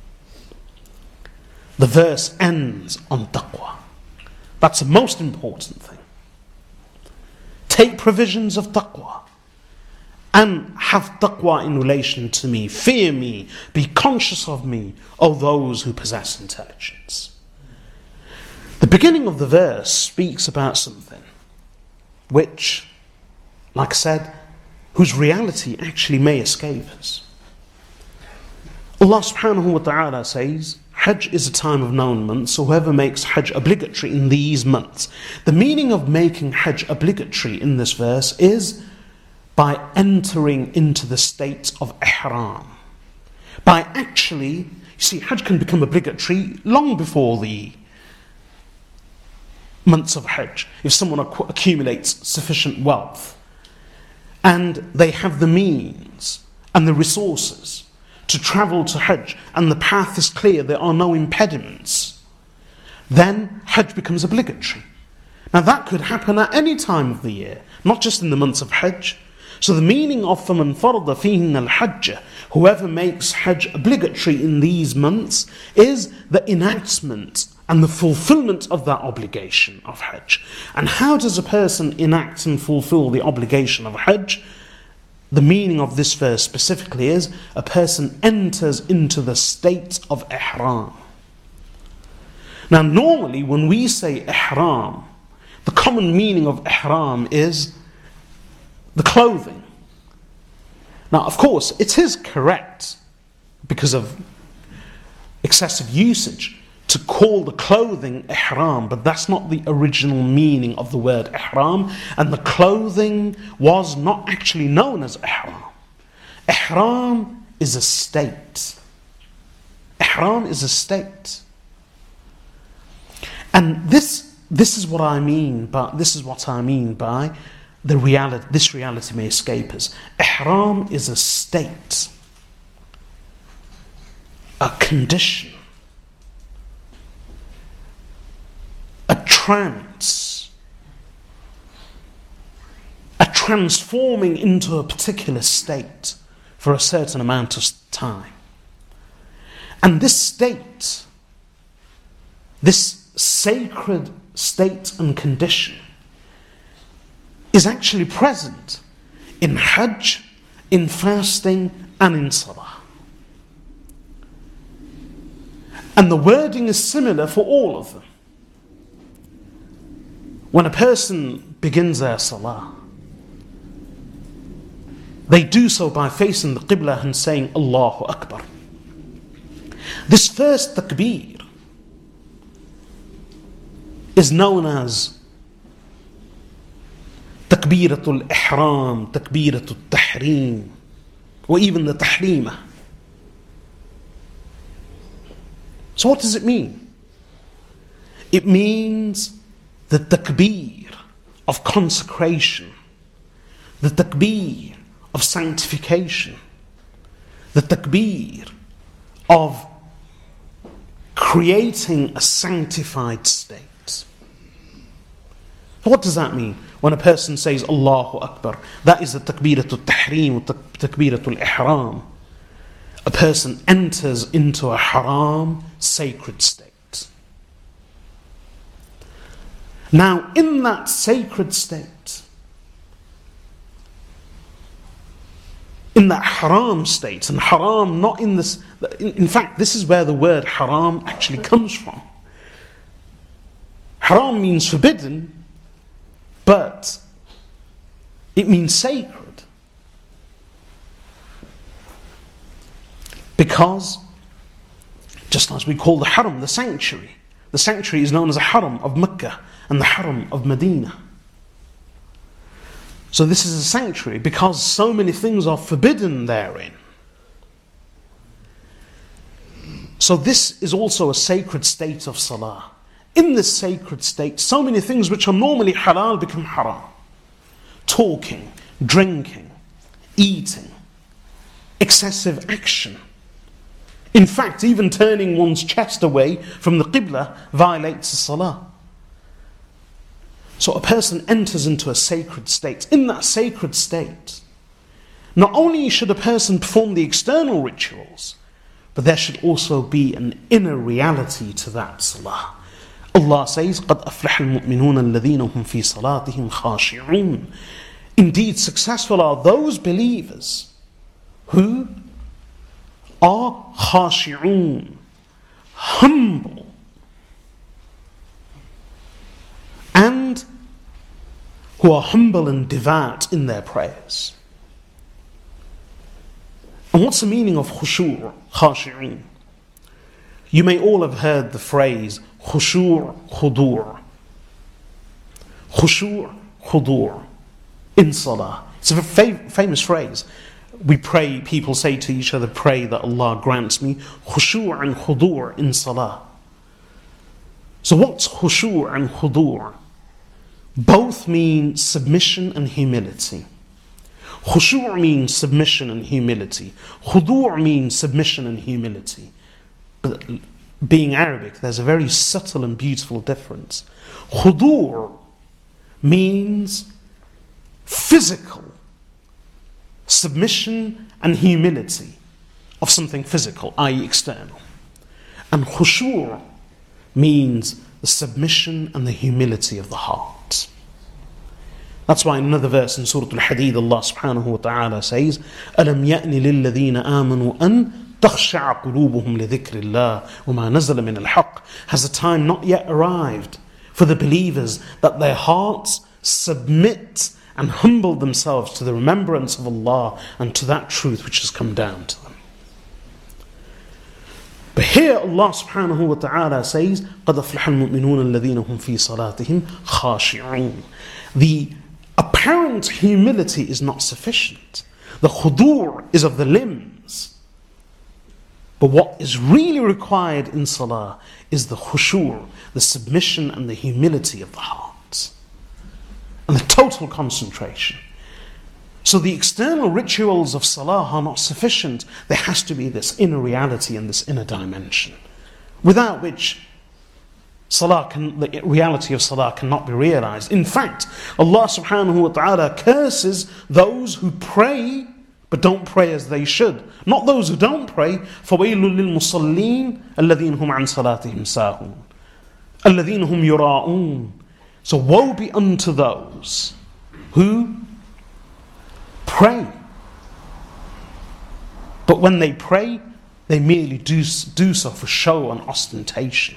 The verse ends on taqwa. That's the most important thing. Take provisions of taqwa and have taqwa in relation to me. Fear me, be conscious of me, O those who possess intelligence. The beginning of the verse speaks about something which, like I said, whose reality actually may escape us. Allah subhanahu wa ta'ala says, Hajj is a time of known months, so whoever makes Hajj obligatory in these months. The meaning of making Hajj obligatory in this verse is by entering into the state of ihram. By actually, you see, Hajj can become obligatory long before the months of Hajj. If someone accumulates sufficient wealth and they have the means and the resources to travel to Hajj, and the path is clear, there are no impediments, then Hajj becomes obligatory. Now that could happen at any time of the year, not just in the months of Hajj. So the meaning of فَمَنْ فَرَضَ فِيهِنَّ الْحَجَّ, whoever makes Hajj obligatory in these months, is the enactment and the fulfillment of that obligation of Hajj. And how does a person enact and fulfill the obligation of Hajj? The meaning of this verse specifically is a person enters into the state of ihram. Now normally when we say ihram, the common meaning of ihram is the clothing. Now of course it is correct, because of excessive usage, to call the clothing ihram, but that's not the original meaning of the word ihram, and the clothing was not actually known as ihram. Ihram is a state. Ihram is a state. And this is what I mean by the reality. This reality may escape us. Ihram is a state, a condition, a trance, a transforming into a particular state for a certain amount of time. And this state, this sacred state and condition, is actually present in Hajj, in fasting, and in Salah. And the wording is similar for all of them. When a person begins their Salah, they do so by facing the Qibla and saying Allahu Akbar. This first takbir is known as Takbiratul ihram, takbiratul tahreem, or even the tahreemah. So what does it mean? It means the takbir of consecration, the takbir of sanctification, the takbir of creating a sanctified state. What does that mean? When a person says Allahu Akbar, that is the takbiratul tahreem, takbiratul ihram. A person enters into a haram, sacred state. Now, in that sacred state, in that haram state, and haram not in this, in fact, this is where the word haram actually comes from. Haram means forbidden, but it means sacred. Because, just as we call the haram the sanctuary is known as the haram of Mecca and the haram of Medina. So this is a sanctuary because so many things are forbidden therein. So this is also a sacred state of salah. In this sacred state, so many things which are normally halal become haram. Talking, drinking, eating, excessive action. In fact, even turning one's chest away from the qibla violates the salah. So a person enters into a sacred state. In that sacred state, not only should a person perform the external rituals, but there should also be an inner reality to that salah. Allah says, قَدْ أَفْلَحَ الْمُؤْمِنُونَ الَّذِينَ هُمْ فِي صَلَاتِهِمْ خَاشِعُونَ. Indeed, successful are those believers who are khashi'un, humble, and who are humble and devout in their prayers. And what's the meaning of khushu', khashi'un? You may all have heard the phrase khushu', khudu'. Khushu', khudu' in salah. It's a famous phrase. We pray, people say to each other, pray that Allah grants me khushu' and khudu' in salah. So what's khushu' and khudu'? Both mean submission and humility. Khushu' means submission and humility. Khudu' means submission and humility. But being Arabic, there's a very subtle and beautiful difference. Khudu' means physical submission and humility of something physical, i.e. external. And khushu' means the submission and the humility of the heart. That's why in another verse in Surah Al-Hadid, Allah subhanahu wa ta'ala says, أَلَمْ يَأْنِ لِلَّذِينَ آمَنُوا أَن تَخْشَعَ قُلُوبُهُمْ لِذِكْرِ اللَّهِ وَمَا نَزَلَ مِنَ الْحَقِّ. Has the time not yet arrived for the believers that their hearts submit and humble themselves to the remembrance of Allah and to that truth which has come down to them? But here Allah subhanahu wa ta'ala says, قَدْ أَفْلَحَ الْمُؤْمِنُونَ الَّذِينَ هُمْ فِي صَلَاتِهِمْ خَاشِعُونَ. The apparent humility is not sufficient. The khudu' is of the limbs. But what is really required in salah is the khushu', the submission and the humility of the heart. And the total concentration. So the external rituals of salah are not sufficient. There has to be this inner reality and this inner dimension, without which the reality of salah cannot be realized. In fact, Allah subhanahu wa ta'ala curses those who pray but don't pray as they should. Not those who don't pray. فَوَيْلٌ لِلْمُصَلِّينَ الَّذِينَ هُمْ عَنْ صَلَاتِهِمْ سَاهُونَ الَّذِينَ هُمْ يُرَاءُونَ. So woe be unto those who pray, but when they pray, they merely do so for show and ostentation.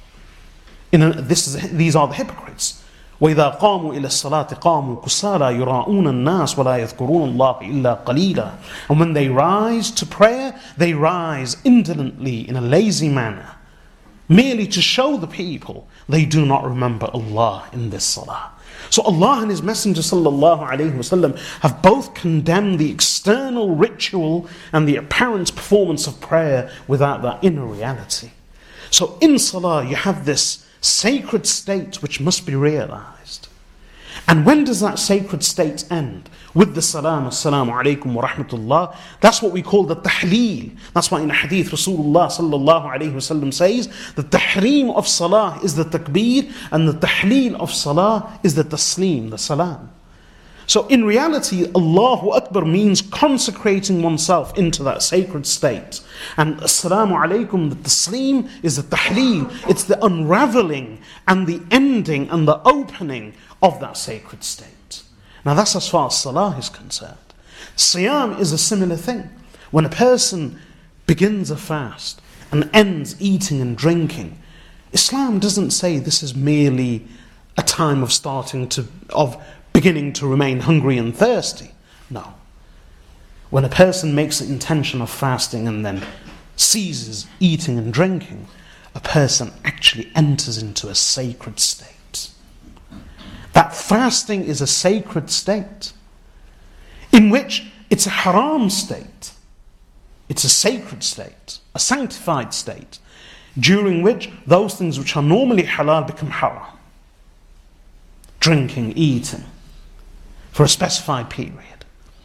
These are the hypocrites. وَإِذَا قَامُوا إِلَى الصَّلَاةِ قَامُوا كُسَالَى يُرَاءُونَ النَّاسَ وَلَا يَذْكُرُونَ اللَّهَ إِلَّا قَلِيلًا. And when they rise to prayer, they rise indolently in a lazy manner, merely to show the people they do not remember Allah in this salah. So Allah and His Messenger sallallahu alaihi wasallam have both condemned the external ritual and the apparent performance of prayer without that inner reality. So in salah you have this sacred state which must be realized. And when does that sacred state end? With the salam, assalamu alaikum wa rahmatullah. That's what we call the tahleel. That's why in a hadith Rasulullah sallallahu alayhi wasallam says, the tahreem of salah is the takbir, and the tahleel of salah is the taslim, the salam. So in reality, Allahu Akbar means consecrating oneself into that sacred state. And assalamu alaikum, the taslim, is the tahleel. It's the unraveling and the ending and the opening of that sacred state. Now that's as far as salah is concerned. Siyam is a similar thing. When a person begins a fast and ends eating and drinking, Islam doesn't say this is merely a time of beginning to remain hungry and thirsty. No. When a person makes the intention of fasting and then ceases eating and drinking, a person actually enters into a sacred state. That fasting is a sacred state in which it's a haram state. It's a sacred state, a sanctified state, during which those things which are normally halal become haram. Drinking, eating, for a specified period.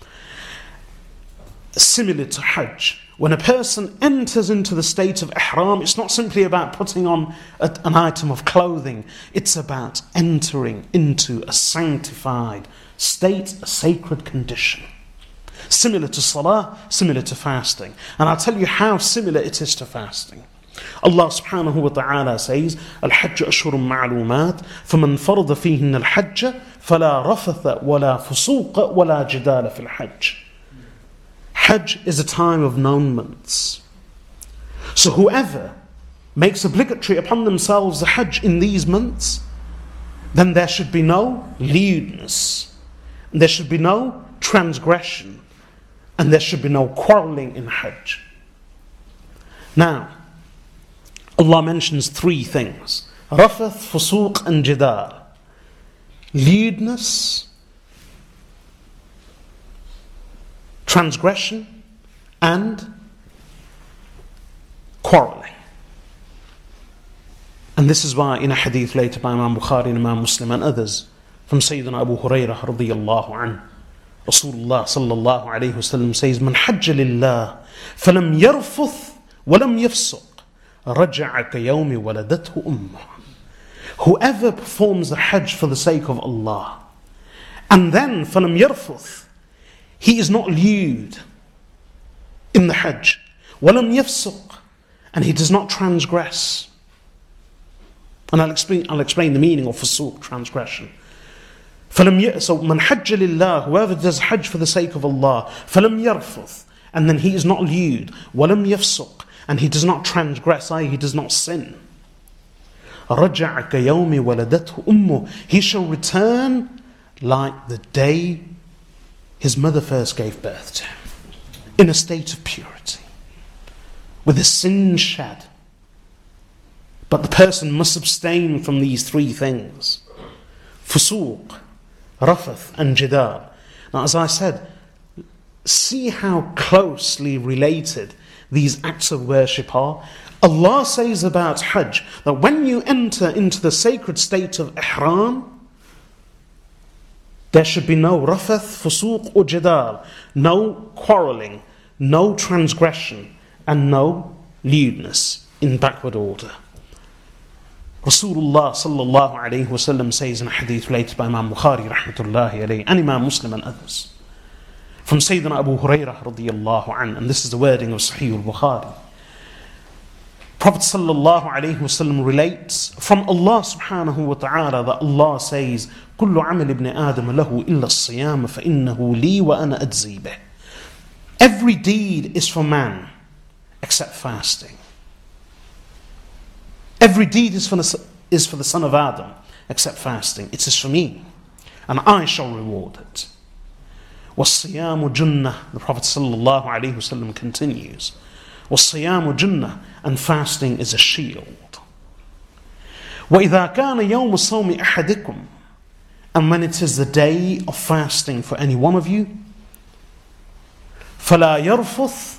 Similar to Hajj, when a person enters into the state of ihram, it's not simply about putting on an item of clothing. It's about entering into a sanctified state, a sacred condition. Similar to salah, similar to fasting. And I'll tell you how similar it is to fasting. Allah subhanahu wa ta'ala says, Al-Hajj ashhurun ma'lumat, faman farada fihinna al-Hajj, fala rafatha wala fusuqa wala jidala fil Hajj. Hajj is a time of known months. So whoever makes obligatory upon themselves the Hajj in these months, then there should be no lewdness, there should be no transgression, and there should be no quarreling in Hajj. Now, Allah mentions three things: rafath, fusuq, and jidal. Lewdness, transgression, and quarreling. And this is why in a hadith later by Imam Bukhari and Imam Muslim and others, from Sayyidina Abu Hurairah radiyallahu anhu, Rasulullah sallallahu alayhi wasallam says, Man hajja lillah, falam yarfuth, walam yafsuq, raja'a ka yawmi waladathu ummah. Whoever performs the Hajj for the sake of Allah, and then falam yarfuth, he is not lewd in the Hajj, walam yafsuq, and he does not transgress. And I'll explain the meaning of fusuq, transgression. So man hajja lillah, whoever does Hajj for the sake of Allah, falam yarfuth, and then he is not lewd, walam yafsuq, and he does not transgress, i.e. he does not sin. Raja'a ka yawmi waladathu ummuh, he shall return like the day his mother first gave birth to him, in a state of purity, with his sins shed. But the person must abstain from these three things: fusuq, rafath, and jidal. Now, as I said, see how closely related these acts of worship are. Allah says about Hajj that when you enter into the sacred state of ihram, there should be no rafath, fusuq, or jidal, no quarreling, no transgression, and no lewdness in backward order. Rasulullah sallallahu alayhi wasallam says in a hadith related by Imam Bukhari rahmatullahi alayhi and Imam Muslim and others, from Sayyidina Abu Hurairah radiyallahu anhu, and this is the wording of Sahih al-Bukhari. Prophet sallallahu alayhi wasallam relates from Allah subhanahu wa ta'ala that Allah says, كُلُّ عَمَلِ ابْنِ آدَمَ لَهُ إِلَّا الصِّيَامَ فَإِنَّهُ لِي وَأَنَا أَجْزِي بِهِ. Every deed is for man except fasting. Every deed is for the son of Adam except fasting. It is for me, and I shall reward it. وَالصِّيَامُ جُنَّةٌ, the Prophet sallallahu alayhi wasallam continues, وَالصِّيَامُ جُنَّةٌ, and fasting is a shield. وَإِذَا كَانَ يَوْمُ الصَّوْمِ أَحَدِكُمْ, and when it is the day of fasting for any one of you, فَلَا يَرْفُثْ,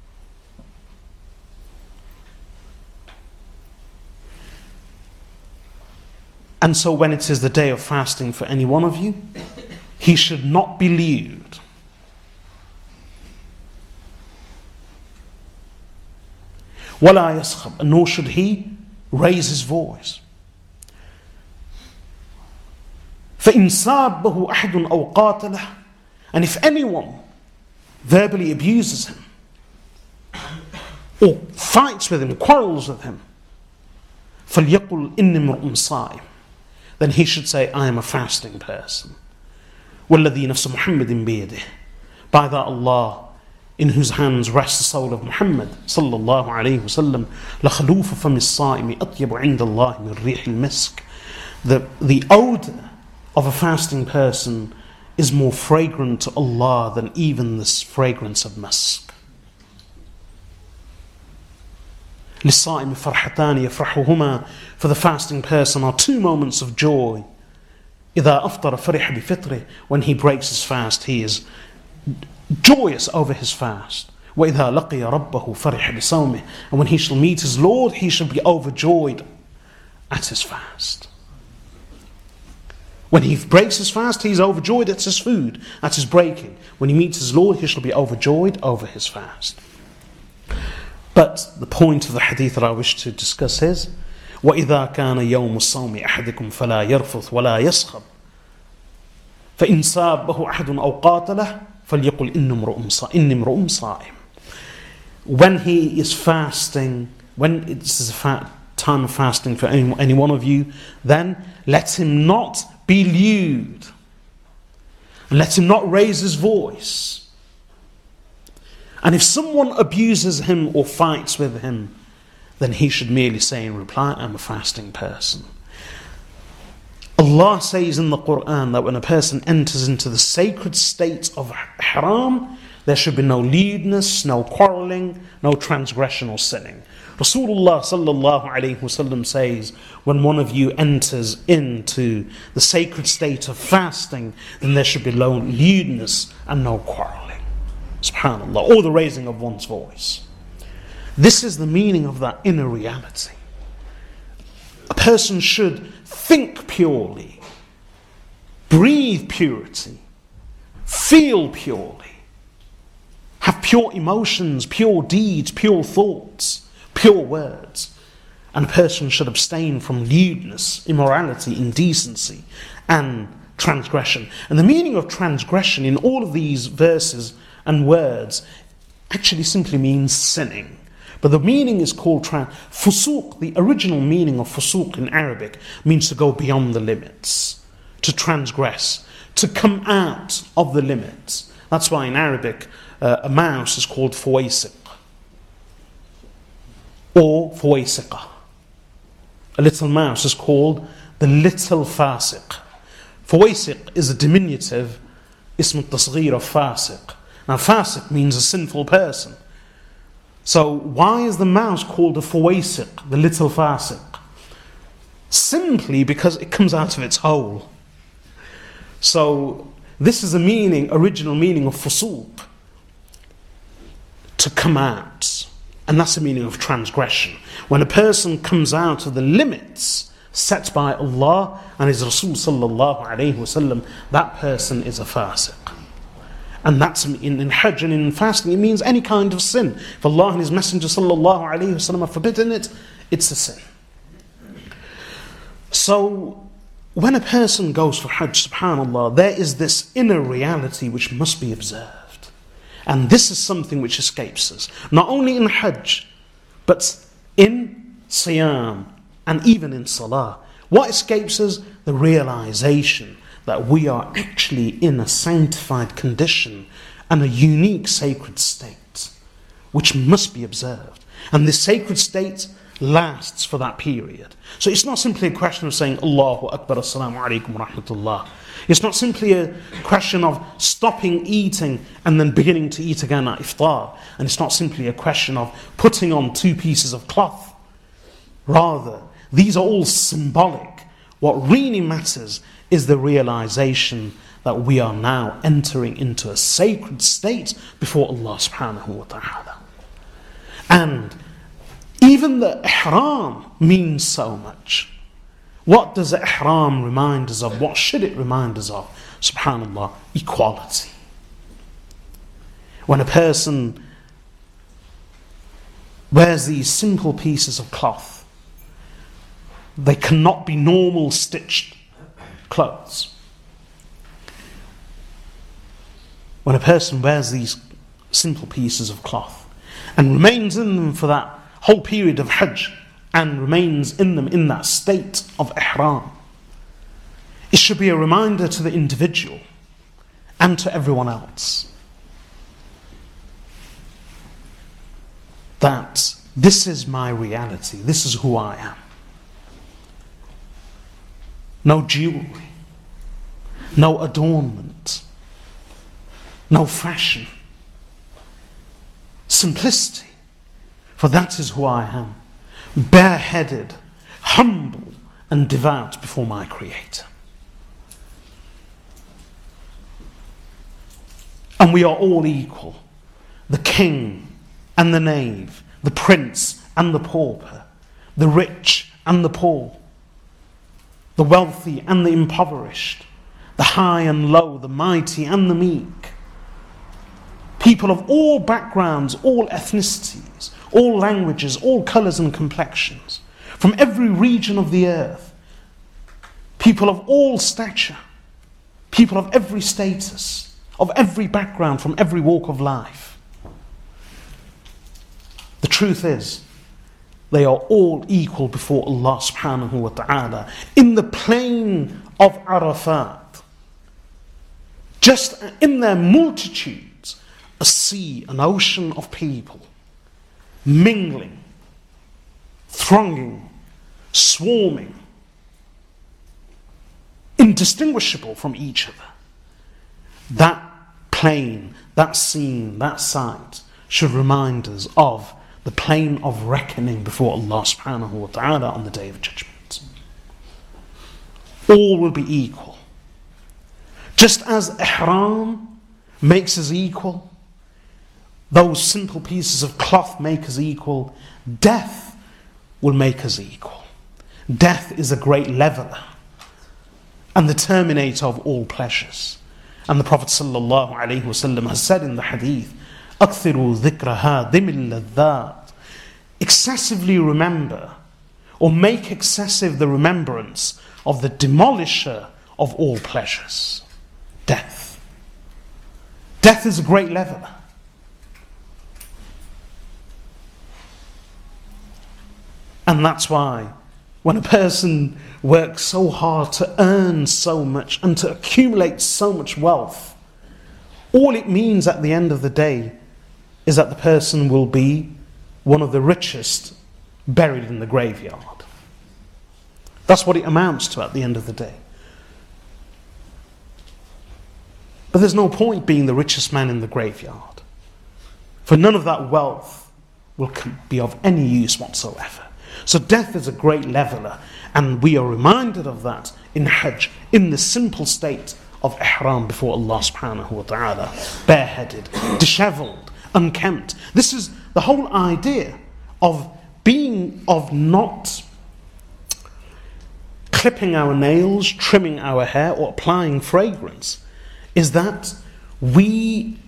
and so when it is the day of fasting for any one of you, he should not be lewd. وَلَا يَسْخَبْ, nor should he raise his voice. فَإِنْ سَابَّهُ أَحَدٌ أَوْ قَاتَلَهُ, and if anyone verbally abuses him, or fights with him, quarrels with him, فَلْيَقُلْ إِنِّي امْرُؤٌ صَائِمٌ, then he should say, I am a fasting person. وَالَّذِي نَفْسُ مُحَمَّدٍ بِيَدِهِ, by that Allah in whose hands rests the soul of Muhammad sallallahu alayhi wa sallam, لَخَلُوفُ فَمِ الصَّائِمِ أَطْيَبُ عِنْدَ اللَّهِ مِنْ رِيحِ الْمِسْكِ, the odor of a fasting person is more fragrant to Allah than even this fragrance of musk. لِلصَّائِمِ فَرْحَتَانِ يَفْرَحُهُمَا, for the fasting person are two moments of joy. إِذَا أَفْطَرَ فَرِحَ بِفِطْرِهِ, when he breaks his fast, he is joyous over his fast. وَإِذَا لَقِيَ رَبَّهُ فَرِحَ بِصَوْمِهِ, and when he shall meet his Lord, he shall be overjoyed at his fast. When he breaks his fast, he is overjoyed at his food, at his breaking. When he meets his Lord, he shall be overjoyed over his fast. But the point of the hadith that I wish to discuss is, وَإِذَا كَانَ يَوْمُ الصَّوْمِ أَحَدِكُمْ فَلَا يَرْفُثْ وَلَا يَسْخَبْ فَإِنْ سَابَّهُ أَحَدٌ أَوْ قَاتَلَهُ فَلْيَقُلْ إِنِّي امْرُؤٌ صَائِمٌ. When he is fasting, when it is a time of fasting for any one of you, then let him not be lewd. Let him not raise his voice. And if someone abuses him or fights with him, then he should merely say in reply, I'm a fasting person. Allah says in the Quran that when a person enters into the sacred state of haram, there should be no lewdness, no quarreling, no transgression or sinning. Rasulullah sallallahu alayhi wasallam says, when one of you enters into the sacred state of fasting, then there should be no lewdness and no quarreling. Subhanallah, or the raising of one's voice. This is the meaning of that inner reality. A person should think purely, breathe purity, feel purely, have pure emotions, pure deeds, pure thoughts, pure words. And a person should abstain from lewdness, immorality, indecency, and transgression. And the meaning of transgression in all of these verses and words actually simply means sinning. But the meaning is called fusuq. The original meaning of fusuq in Arabic means to go beyond the limits, to transgress, to come out of the limits. That's why in Arabic a mouse is called fuwaisiq or fuwaisiqa. A little mouse is called the little fasiq. Fuwaisiq is a diminutive ism al-tasghir of fasiq. Now fasiq means a sinful person. So why is the mouse called a fuwaisiq, the little fasiq? Simply because it comes out of its hole. So this is the original meaning of fusuq, to come out. And that's the meaning of transgression. When a person comes out of the limits set by Allah and His Rasul sallallahu alayhi wasallam, that person is a fasiq. And that's in Hajj and in fasting, it means any kind of sin. If Allah and His Messenger sallallahu alayhi wasallam have forbidden it, it's a sin. So when a person goes for Hajj, subhanallah, there is this inner reality which must be observed. And this is something which escapes us. Not only in Hajj, but in Siyam and even in Salah. What escapes us? The realization that we are actually in a sanctified condition and a unique sacred state, which must be observed. And this sacred state lasts for that period. So it's not simply a question of saying Allahu Akbar, Assalamu alaikum wa rahmatullah. It's not simply a question of stopping eating and then beginning to eat again at iftar. And it's not simply a question of putting on 2 pieces of cloth Rather, these are all symbolic. What really matters is the realization that we are now entering into a sacred state before Allah subhanahu wa ta'ala. And even the ihram means so much. What does ihram remind us of? What should it remind us of? Subhanallah, equality. When a person wears these simple pieces of cloth, they cannot be normal stitched clothes. When a person wears these simple pieces of cloth and remains in them for that whole period of Hajj and remains in them in that state of ihram, it should be a reminder to the individual and to everyone else that this is my reality, this is who I am. No jewelry, no adornment, no fashion, simplicity, for that is who I am, bareheaded, humble and devout before my Creator. And we are all equal, the king and the knave, the prince and the pauper, the rich and the poor, the wealthy and the impoverished, the high and low, the mighty and the meek. People of all backgrounds, all ethnicities, all languages, all colours and complexions, from every region of the earth, people of all stature, people of every status, of every background, from every walk of life. The truth is, they are all equal before Allah subhanahu wa ta'ala in the plain of Arafat. Just in their multitudes, a sea, an ocean of people, mingling, thronging, swarming, indistinguishable from each other. That plain, that scene, that sight should remind us of the plane of reckoning before Allah subhanahu wa ta'ala on the Day of Judgment. All will be equal. Just as ihram makes us equal, those simple pieces of cloth make us equal, death will make us equal. Death is a great leveler and the terminator of all pleasures. And the Prophet sallallahu alaihi wasallam has said in the hadith, أكثروا ذكر هادم اللذات. Excessively remember or make excessive the remembrance of the demolisher of all pleasures, death. Death is a great leveler. And that's why when a person works so hard to earn so much and to accumulate so much wealth, all it means at the end of the day is that the person will be one of the richest buried in the graveyard. That's what it amounts to at the end of the day. But there's no point being the richest man in the graveyard, for none of that wealth will be of any use whatsoever. So death is a great leveler, and we are reminded of that in Hajj, in the simple state of ihram before Allah subhanahu wa ta'ala, bareheaded, dishevelled, unkempt. This is the whole idea of not clipping our nails, trimming our hair, or applying fragrance, is that we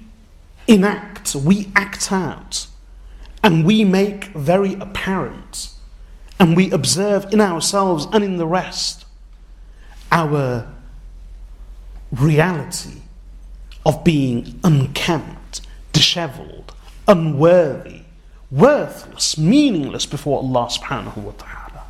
act out, and we make very apparent, and we observe in ourselves and in the rest our reality of being unkempt, dishevelled, unworthy, worthless, meaningless before Allah subhanahu wa ta'ala.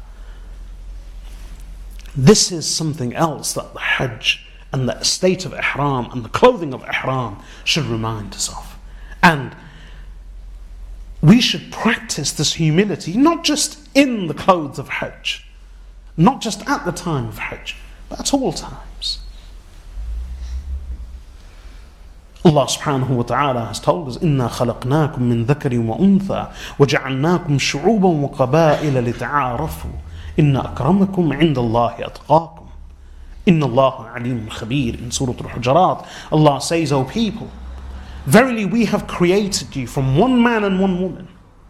This is something else that the Hajj and the state of ihram and the clothing of ihram should remind us of. And we should practice this humility not just in the clothes of Hajj, not just at the time of Hajj, but at all times. Allah subhanahu wa ta'ala has told us, إِنَّا خَلَقْنَاكُم مِّن ذَكَرٍ وَأُنثَى وَجَعَلْنَاكُمْ شُعُوبًا وَقَبَائِلَ لِتَعَارَفُوا إِنَّ أَكْرَمَكُمْ عِندَ اللَّهِ أَتْقَاكُمْ إِنَّ اللَّهَ عَلِيمٌ خَبِيرٌ. In Surah Al-Hujurat, Allah says, O people, verily we have created you from one man and one woman,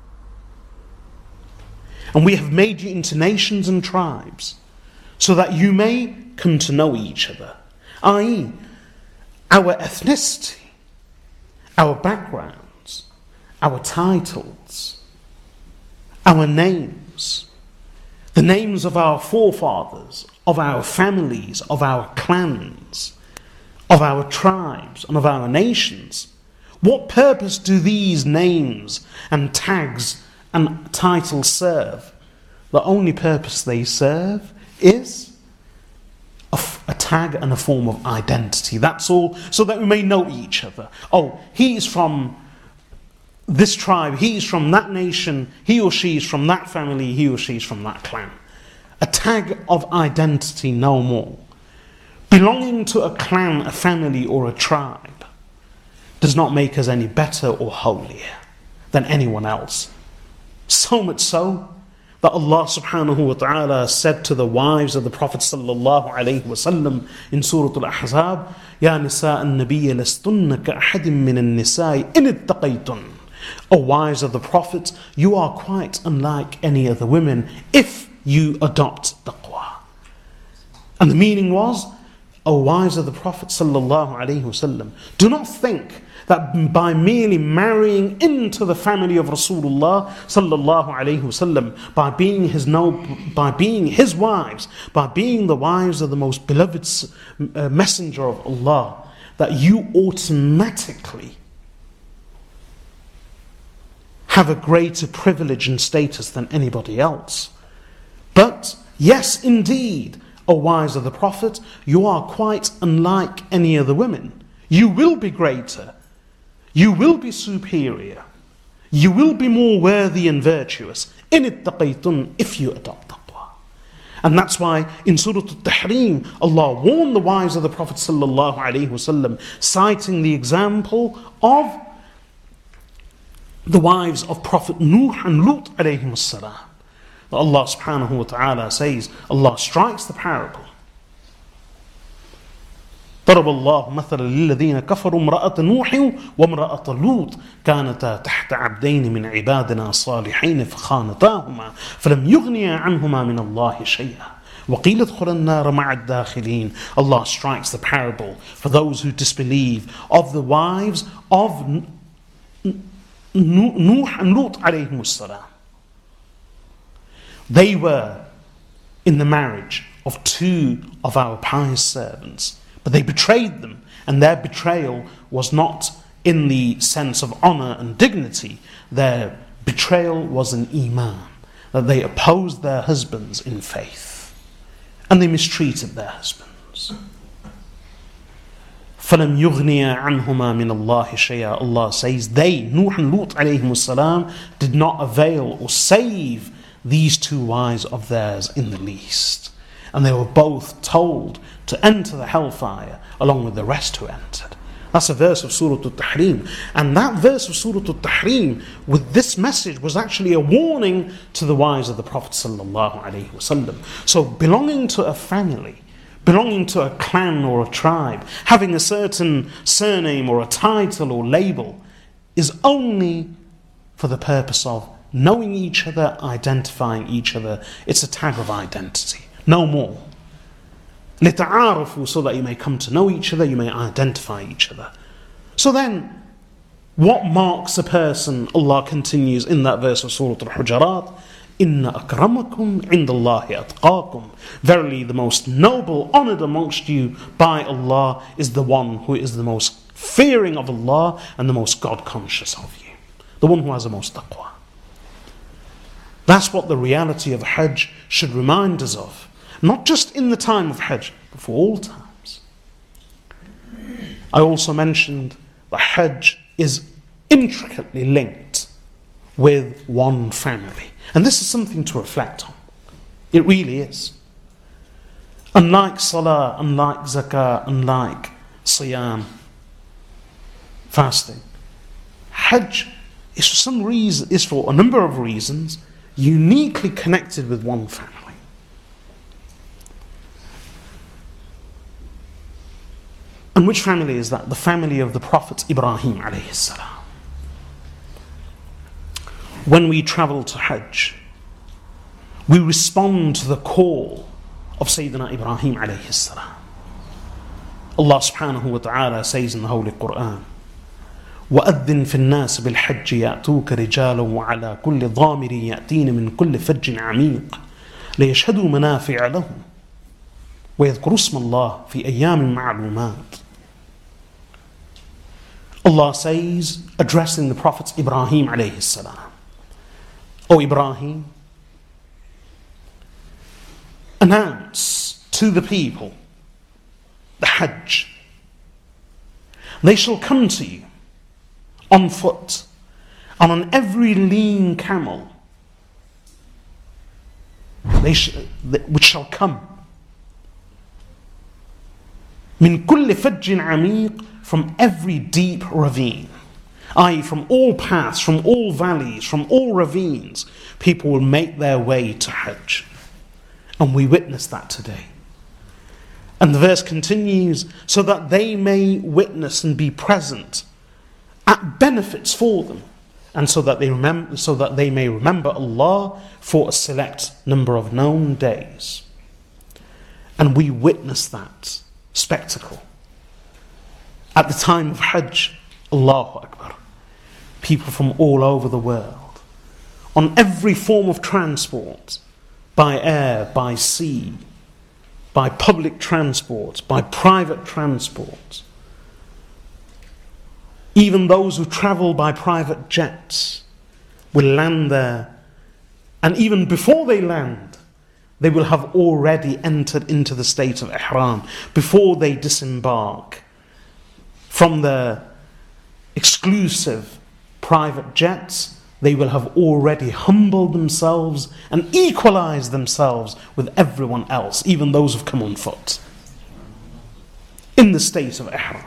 and we have made you into nations and tribes, so that you may come to know each other, i.e., our ethnicity, our backgrounds, our titles, our names, the names of our forefathers, of our families, of our clans, of our tribes, and of our nations. What purpose do these names and tags and titles serve? The only purpose they serve is a tag and a form of identity. That's all, so that we may know each other. Oh, he is from this tribe, he is from that nation, he or she is from that family, he or she is from that clan. A tag of identity, no more. Belonging to a clan, a family, or a tribe does not make us any better or holier than anyone else. So much so that Allah subhanahu wa ta'ala said to the wives of the Prophet sallallahu alayhi wa sallam in Surah Al-Ahzab, Ya nisa an-nabiyya lastunna ka'ahadin min an-nisa'i in ittaqaytun. O wives of the Prophet, you are quite unlike any other women if you adopt taqwa. And the meaning was, O wives of the Prophet sallallahu alayhi wa sallam, do not think that by merely marrying into the family of Rasulullah sallallahu alayhi wasallam, by being his wives, by being the wives of the most beloved messenger of Allah, that you automatically have a greater privilege and status than anybody else. But yes, indeed, O wives of the Prophet, you are quite unlike any other women. You will be greater. You will be superior. You will be more worthy and virtuous. In ittaqaytun, if you adopt taqwa. And that's why in Surah Al-Tahrim, Allah warned the wives of the Prophet sallallahu alaihi wasallam, citing the example of the wives of Prophet Nuh and Lut alayhim as-salam. Allah subhanahu wa ta'ala says, Allah strikes the parable. ضرب الله مثلا للذين كفروا امرأة نوح وامرأة لوط كانتا تحت عبدين من عبادنا صالحين فخانتاهما فلم يغنيا عنهما من الله شيئا وقيل ادخلا النار مع الداخلين. Allah strikes the parable for those who disbelieve of the wives of Nuh and Lut alayhim as-salam. They were in the marriage of two of our pious servants, but they betrayed them, and their betrayal was not in the sense of honor and dignity. Their betrayal was an iman, that they opposed their husbands in faith, and they mistreated their husbands. فَلَمْ يُغْنِيَا عَنْهُمَا مِنَ اللَّهِ شَيْئًا. Allah says they, Nuh and Lut alayhim as-salam, did not avail or save these two wives of theirs in the least. And they were both told to enter the hellfire along with the rest who entered. That's a verse of Surah Al-Tahrim. And that verse of Surah Al-Tahrim with this message was actually a warning to the wives of the Prophet sallallahu alaihi wasallam. So belonging to a family, belonging to a clan or a tribe, having a certain surname or a title or label is only for the purpose of knowing each other, identifying each other. It's a tag of identity, no more. لِتَعَارَفُوا, so that you may come to know each other, you may identify each other. So then, what marks a person? Allah continues in that verse of Surah Al-Hujurat, إِنَّ أَكْرَمَكُمْ عِنْدَ اللَّهِ أَتْقَاكُمْ. Verily the most noble, honoured amongst you by Allah is the one who is the most fearing of Allah and the most God conscious of you. The one who has the most taqwa. That's what the reality of Hajj should remind us of. Not just in the time of Hajj, but for all times. I also mentioned that Hajj is intricately linked with one family. And this is something to reflect on. It really is. Unlike Salah, unlike Zakah, unlike Siyam, fasting. Hajj is for some reason, is for a number of reasons, uniquely connected with one family. And which family is that? The family of the Prophet Ibrahim alayhi salam. When we travel to Hajj, we respond to the call of Sayyidina Ibrahim alayhi salam. Allah subhanahu wa ta'ala says in the Holy Quran, وَأَذِّن فِي النَّاسِ بِالْحَجِّ يَأْتُوكَ رِجَالًا وَعَلَى كُلِّ ضَامِرٍ يَأْتِينَ مِنْ كُلِّ فَجٍّ عَمِيقٍ لِيَشْهَدُوا مَنَافِعَ لَهُمْ وَيَذْكُرُوا اسْمَ اللَّهِ فِي أَيَّامٍ مَعْلُومَاتٍ. Allah says, addressing the Prophet Ibrahim alayhi salam, O Ibrahim, announce to the people the Hajj. They shall come to you on foot and on every lean camel which shall come. Min kulli fajjin amiq, from every deep ravine, i.e. from all paths, from all valleys, from all ravines, people will make their way to Hajj. And we witness that today. And the verse continues, so that they may witness and be present at benefits for them, and so that they may remember Allah for a select number of known days. And we witness that spectacle. At the time of Hajj, Allahu Akbar, people from all over the world, on every form of transport, by air, by sea, by public transport, by private transport, even those who travel by private jets will land there, and even before they land, they will have already entered into the state of ihram. Before they disembark from their exclusive private jets, they will have already humbled themselves and equalized themselves with everyone else, even those who've come on foot, in the state of ihram.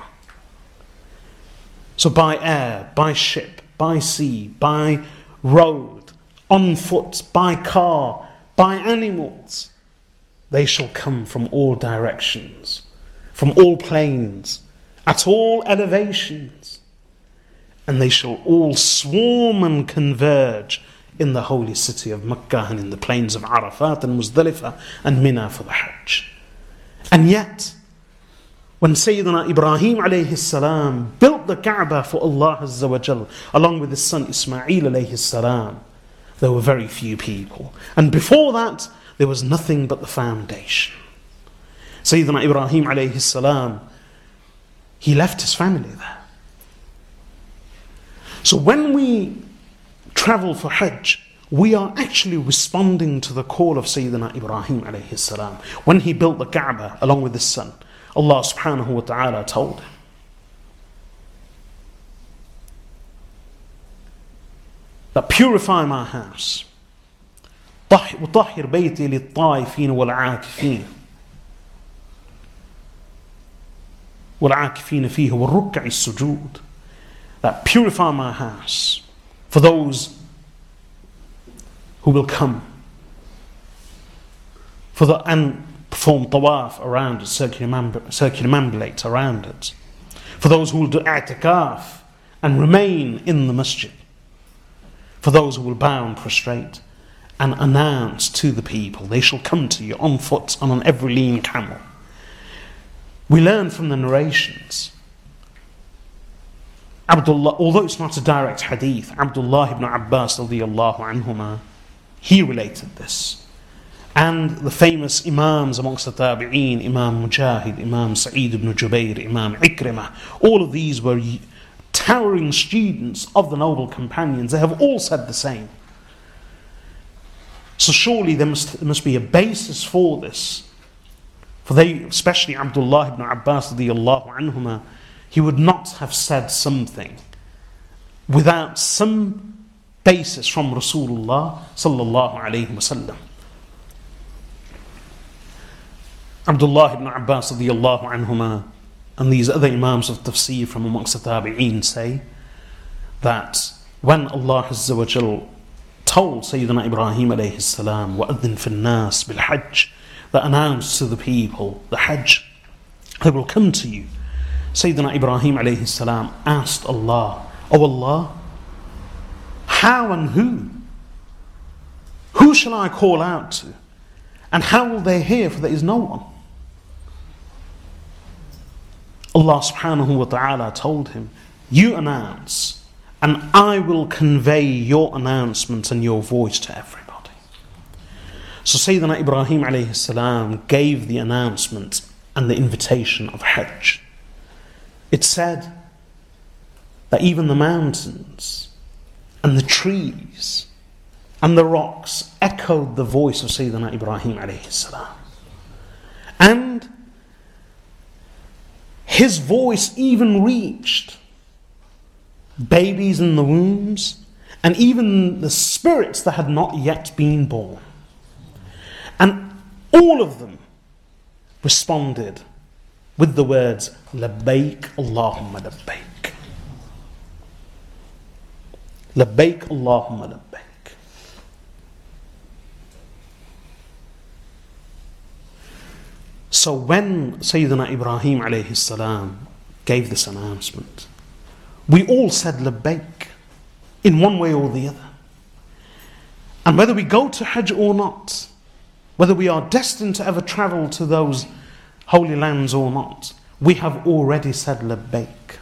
So by air, by ship, by sea, by road, on foot, by car, by animals, they shall come from all directions, from all plains, at all elevations, and they shall all swarm and converge in the holy city of Mecca and in the plains of Arafat and Muzdalifah and Mina for the Hajj. And yet, when Sayyidina Ibrahim alayhi salam built the Kaaba for Allah Azza wa Jal, along with his son Ismail alayhi salam, there were very few people. And before that, there was nothing but the foundation. Sayyidina Ibrahim alayhi salam, he left his family there. So when we travel for Hajj, we are actually responding to the call of Sayyidina Ibrahim alayhi salam. When he built the Kaaba along with his son, Allah subhanahu wa ta'ala told him, that purify my house, وطهر بيتي للطائفين والعاكفين فيه والركع السجود. That purify my house for those who will come and perform tawaf around it, circumambulate around it, for those who will do i'tikaf and remain in the masjid, for those who will bow and prostrate and announce to the people, they shall come to you on foot and on every lean camel. We learn from the narrations, Abdullah, although it's not a direct hadith, Abdullah ibn Abbas radiyallahu anhuma, he related this. And the famous Imams amongst the Tabi'een, Imam Mujahid, Imam Sa'id ibn Jubayr, Imam Ikrimah, all of these were towering students of the noble companions. They have all said the same. So surely there must be a basis for this. For they, especially Abdullah ibn Abbas radiyallahu anhuma, he would not have said something without some basis from Rasulullah sallallahu alayhi wasallam. Abdullah ibn Abbas radiyallahu anhuma, and these other Imams of Tafsir from amongst the Tabi'een say that when Allah Azza wa Jal told Sayyidina Ibrahim alayhi salam, وَأَذِّن فِي النَّاسِ بِالْحَجِّ, that announced to the people the Hajj, they will come to you. Sayyidina Ibrahim alayhi salam asked Allah, "O Allah, how and who? Who shall I call out to? And how will they hear, for there is no one?" Allah subhanahu wa ta'ala told him, "You announce, and I will convey your announcement and your voice to everybody." So Sayyidina Ibrahim alayhi salam gave the announcement and the invitation of Hajj. It said that even the mountains and the trees and the rocks echoed the voice of Sayyidina Ibrahim alayhi salam. And his voice even reached babies in the wombs and even the spirits that had not yet been born. And all of them responded with the words, "Labbaik Allahumma labbaik. Labbaik Allahumma labbaik." So when Sayyidina Ibrahim alayhi salam gave this announcement, we all said labbaik in one way or the other. And whether we go to Hajj or not, whether we are destined to ever travel to those holy lands or not, we have already said labbaik.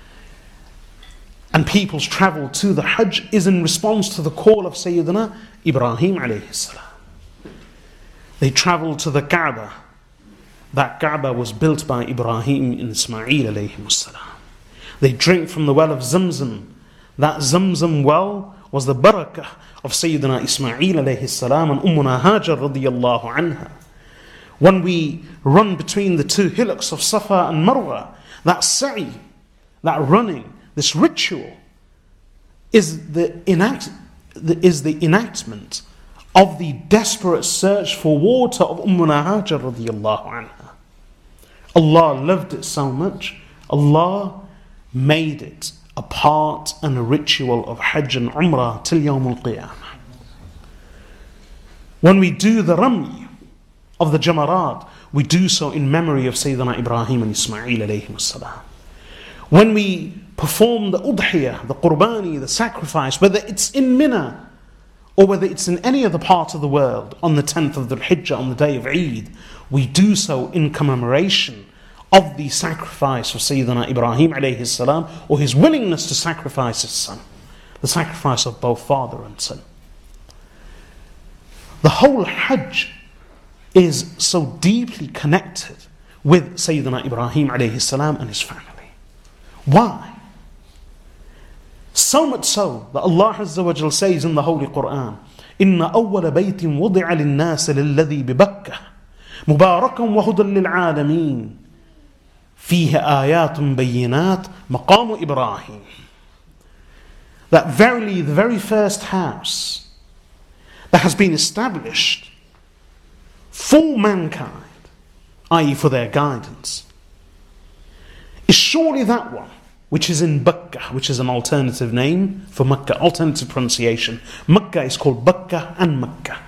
And people's travel to the Hajj is in response to the call of Sayyidina Ibrahim alayhi salam. They traveled to the Kaaba. That Kaaba was built by Ibrahim and Ismail alayhi salam. They drink from the well of Zamzam. That Zamzam well was the barakah of Sayyidina Ismail alayhi salam and Ummuna Hajar radiyallahu anha. When we run between the two hillocks of Safa and Marwa, that sa'i, that running, this ritual is the enactment of the desperate search for water of Ummuna Hajar radiyallahu anha. Allah loved it so much, Allah made it a part and a ritual of Hajj and Umrah till Yawm al-Qiyamah. When we do the Ramy of the Jamarat, we do so in memory of Sayyidina Ibrahim and Ismail alayhim salam. When we perform the Udhiyah, the Qurbani, the sacrifice, whether it's in Mina or whether it's in any other part of the world, on the 10th of Dhul Hijjah, on the day of Eid, we do so in commemoration of the sacrifice of Sayyidina Ibrahim alayhi salam, or his willingness to sacrifice his son, the sacrifice of both father and son. The whole Hajj is so deeply connected with Sayyidina Ibrahim alayhi salam and his family. Why? So much so that Allah Azza wa Jal says in the Holy Quran, إِنَّ أَوَّلَ بَيْتٍ وُضِعَ لِلنَّاسِ لِلَّذِي بِبَكَّةٍ مُبَارَكًا وَهُدًى لِلْعَالَمِينَ فِيهِ آيَاتٌ بَيِّنَاتٌ مَقَامُ إِبْرَاهِيمَ. That verily the very first house that has been established for mankind, i.e. for their guidance, is surely that one which is in Bakkah, which is an alternative name for Makkah, alternative pronunciation. Makkah is called Bakkah and Makkah.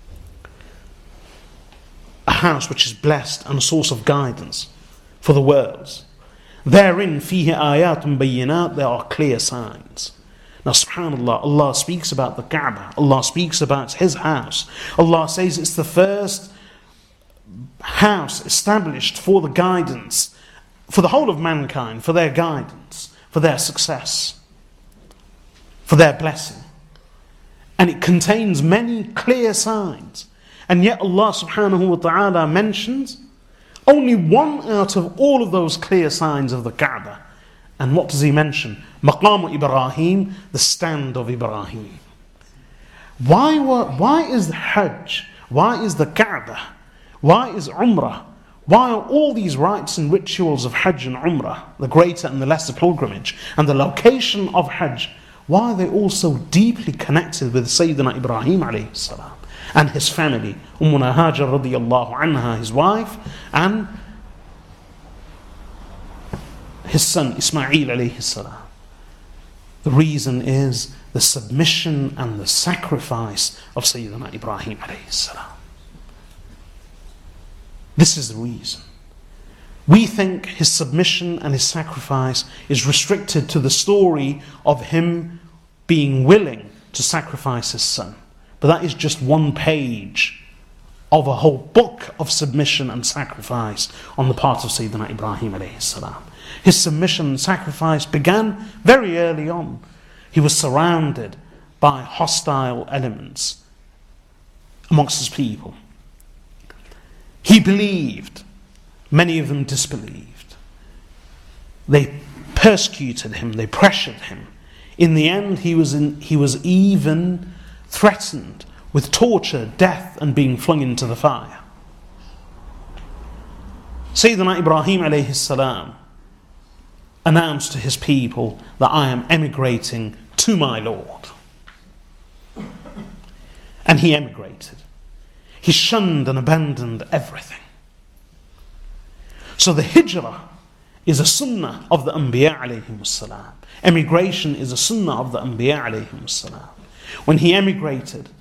A house which is blessed and a source of guidance for the worlds. Therein, fihi ayatun bayyinat, there are clear signs. Now subhanAllah, Allah speaks about the Kaaba, Allah speaks about his house. Allah says it's the first house established for the guidance, for the whole of mankind, for their guidance, for their success, for their blessing. And it contains many clear signs. And yet Allah subhanahu wa ta'ala mentions only one out of all of those clear signs of the Kaaba. And what does he mention? Maqam Ibrahim, the stand of Ibrahim. Why is the Hajj? Why is the Kaaba? Why is Umrah? Why are all these rites and rituals of Hajj and Umrah, the greater and the lesser pilgrimage, and the location of Hajj, why are they all so deeply connected with Sayyidina Ibrahim alayhi salam and his family, Ummuna Hajar radiyallahu anha, his wife, and his son Ismail alayhi salam. The reason is the submission and the sacrifice of Sayyidina Ibrahim alayhi salam. This is the reason. We think his submission and his sacrifice is restricted to the story of him being willing to sacrifice his son. But that is just one page of a whole book of submission and sacrifice on the part of Sayyidina Ibrahim alayhi salam. His submission and sacrifice began very early on. He was surrounded by hostile elements amongst his people. He believed, many of them disbelieved. They persecuted him, they pressured him. In the end, he was even threatened with torture, death, and being flung into the fire. Sayyidina Ibrahim alayhi salam announced to his people that I am emigrating to my Lord. And he emigrated. He shunned and abandoned everything. So the hijrah is a sunnah of the Anbiya alayhim salam. Emigration is a sunnah of the Anbiya alayhim salam. When he emigrated,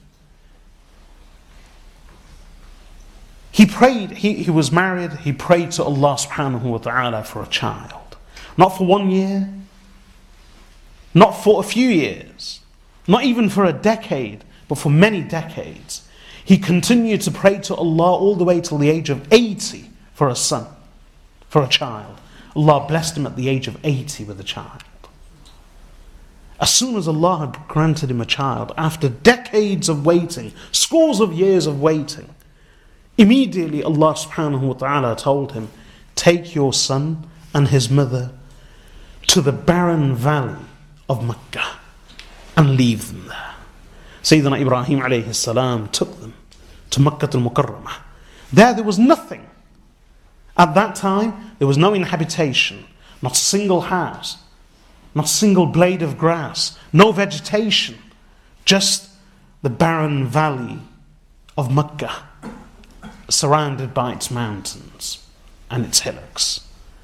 he prayed, he was married, he prayed to Allah subhanahu wa ta'ala for a child. Not for 1 year, not for a few years, not even for a decade, but for many decades. He continued to pray to Allah all the way till the age of 80 for a son, for a child. Allah blessed him at the age of 80 with a child. As soon as Allah had granted him a child, after decades of waiting, scores of years of waiting, immediately Allah subhanahu wa ta'ala told him, take your son and his mother to the barren valley of Mecca and leave them there. Sayyidina Ibrahim alayhi salam took them to Makkah al-Mukarramah. There was nothing. At that time, there was no inhabitation, not a single house, not a single blade of grass, no vegetation, just the barren valley of Mecca, surrounded by its mountains and its hillocks.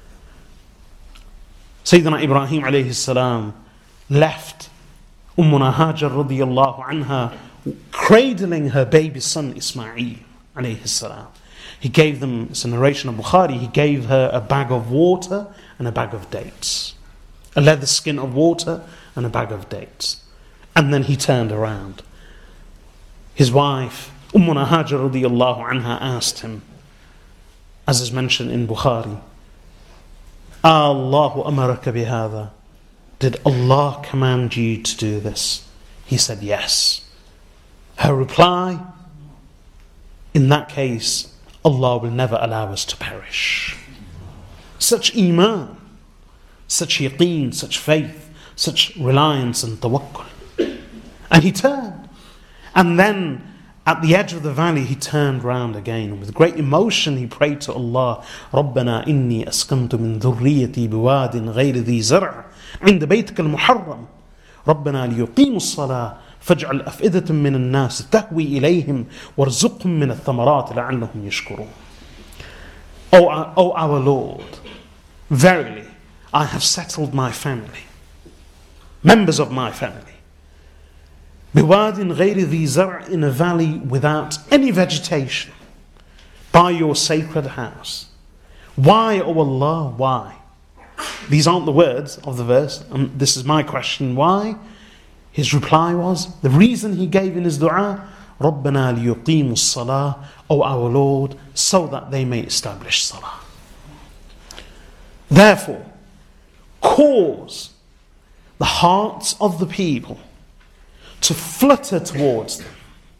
Sayyidina Ibrahim alayhi salam left Ummuna Hajar radiyallahu anha cradling her baby son Ismail alayhi salam. He gave them, it's a narration of Bukhari, he gave her a bag of water and a bag of dates. A leather skin of water and a bag of dates. And then he turned around. His wife, Ummuna Hajar radiyallahu anha, asked him, as is mentioned in Bukhari, Allahu amaraka bihada. Did Allah command you to do this? He said yes. Her reply, in that case, Allah will never allow us to perish. Such iman, such yaqeen, such faith, such reliance and tawakkul. And he turned. And then at the edge of the valley, he turned round again. And with great emotion, he prayed to Allah, رَبَّنَا إِنِّي أَسْكَنْتُ مِنْ ذُرِّيَّتِي بِوَادٍ غَيْرِ ذِي زَرْعٍ عند بيتك المحرم ربنا ليقيموا الصلاة فاجعل أفئدة من الناس تهوي إليهم وارزقهم من الثمرات لعلهم يشكرون. O our Lord, verily I have settled my family, members of my family, بواد غير ذي زرع, in a valley without any vegetation, by your sacred house. Why, O Allah, why? These aren't the words of the verse. This is my question. Why? His reply was, the reason he gave in his dua, رَبَّنَا لِيُقِيمُوا الصَّلَاةِ, O our Lord, so that they may establish salah. Therefore, cause the hearts of the people to flutter towards them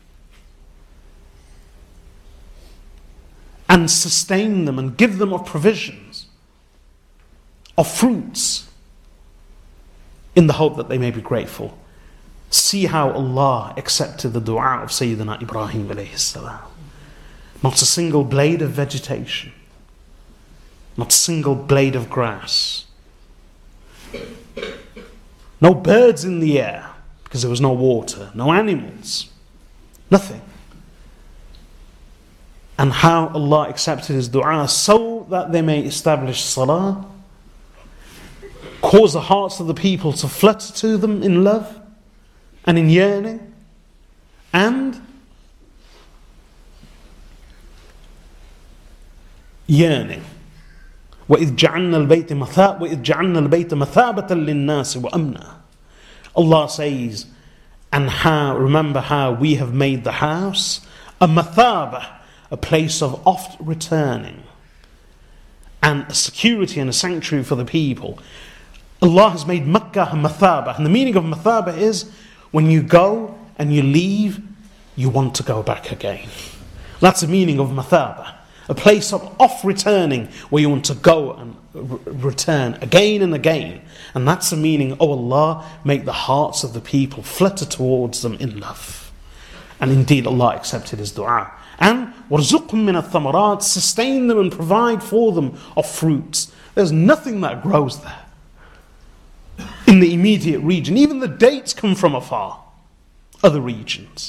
and sustain them and give them of provisions, of fruits, in the hope that they may be grateful. See how Allah accepted the dua of Sayyidina Ibrahim alayhi salam. Not a single blade of vegetation, not a single blade of grass, no birds in the air because there was no water, no animals, nothing. And how Allah accepted his dua, so that they may establish salah. cause the hearts of the people to flutter to them in love and in yearning, and yearning. وَإِذْ جَعَلْنَا الْبَيْتَ مَثَابَةً لِلنَّاسِ وَأَمْنًا. Allah says, and remember how we have made the house a mathaba, a place of oft returning, and a security and a sanctuary for the people. Allah has made Makkah a mathaba, and the meaning of mathaba is when you go and you leave, you want to go back again. That's the meaning of mathaba. A place of off returning where you want to go and return again and again. And that's the meaning, oh Allah, make the hearts of the people flutter towards them in love. And indeed Allah accepted his dua. And وَارْزُقْهُمْ مِنَ الثَّمَرَاتِ, sustain them and provide for them of fruits. There's nothing that grows there in the immediate region. Even the dates come from afar, other regions.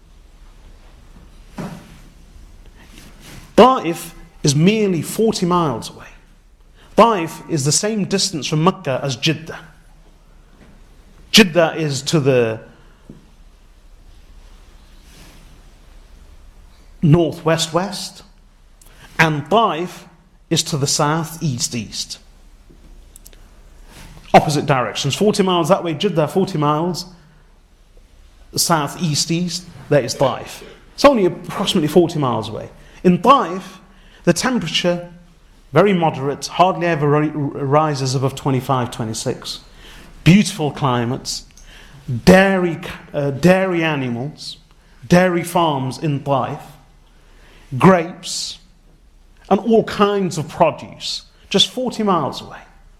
Taif is merely 40 miles away. Taif is the same distance from Mecca as Jeddah. Jeddah is to the northwest-west, and Taif is to the south-east-east. Opposite directions. 40 miles that way, Jeddah, 40 miles south-east-east, that is Taif. It's only approximately 40 miles away. In Taif, the temperature, very moderate, hardly ever rises above 25, 26. Beautiful climates, dairy animals, dairy farms in Taif, grapes, and all kinds of produce, just 40 miles away.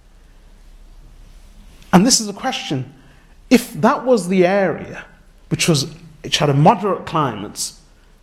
And this is a question, if that was the area which had a moderate climate,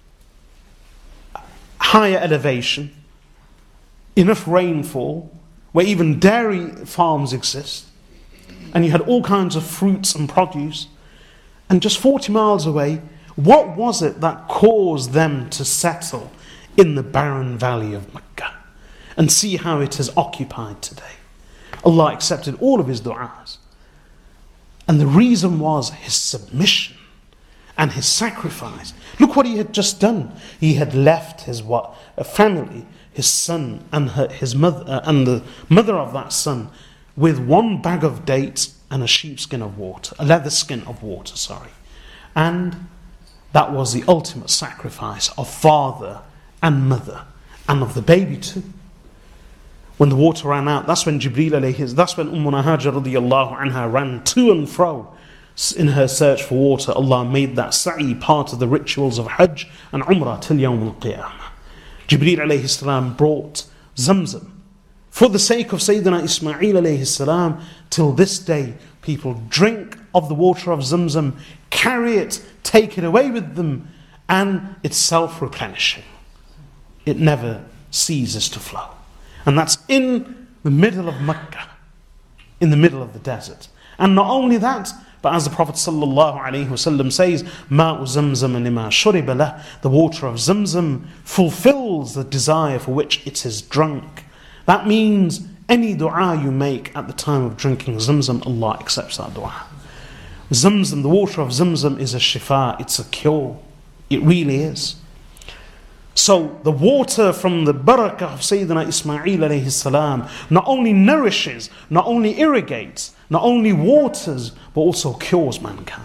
higher elevation, enough rainfall, where even dairy farms exist, and you had all kinds of fruits and produce, and just 40 miles away, what was it that caused them to settle in the barren valley of Mecca? And see how it is occupied today. Allah accepted all of his du'as. And the reason was his submission and his sacrifice. Look what he had just done. He had left his family, his son and his mother, and the mother of that son, with one bag of dates and a sheepskin of water, a leather skin of water, And that was the ultimate sacrifice of father and mother, and of the baby too. When the water ran out, that's when that's when Hajar radiyallahu anha ran to and fro in her search for water. Allah made that sa'i part of the rituals of Hajj and Umrah till Yawm al-Qiyamah. Jibreel alayhi salam brought Zamzam for the sake of Sayyidina Ismail alayhi salam. Till this day, people drink of the water of Zamzam, carry it, take it away with them, and it's self-replenishing. It never ceases to flow. And that's in the middle of Mecca, in the middle of the desert. And not only that, but as the Prophet ﷺ says, مَاءُ زَمْزَمَ لِمَا شُرِبَ لَهُ, the water of Zamzam fulfills the desire for which it is drunk. That means any dua you make at the time of drinking Zamzam, Allah accepts that dua. Zamzam, the water of Zamzam, is a shifa, it's a cure. It really is. So the water from the barakah of Sayyidina Ismail alayhi salam not only nourishes, not only irrigates, not only waters, but also cures mankind.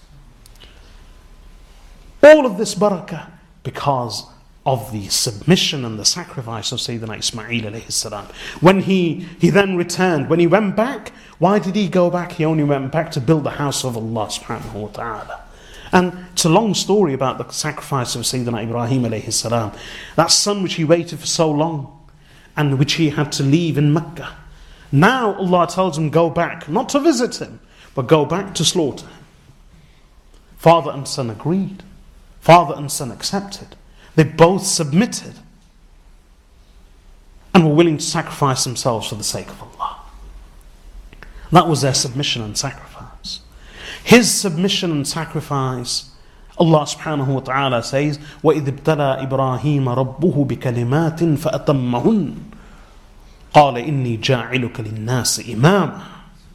All of this barakah because of the submission and the sacrifice of Sayyidina Ismail alayhi salam. When he then returned, when he went back, why did he go back? He only went back to build the house of Allah subhanahu wa ta'ala. And it's a long story about the sacrifice of Sayyidina Ibrahim alayhi salam. That son which he waited for so long and which he had to leave in Mecca. Now Allah tells him, go back, not to visit him, but go back to slaughter him. Father and son agreed. Father and son accepted. They both submitted and were willing to sacrifice themselves for the sake of Allah. That was their submission and sacrifice. His submission and sacrifice, Allah subhanahu wa ta'ala says, وَإِذِ ابْتَلَى إِبْرَاهِيمَ رَبُّهُ بِكَلِمَاتٍ فَأَتَمَّهُنَّ قَالَ إِنِّي جَاعِلُكَ لِلنَّاسِ إِمَامًا.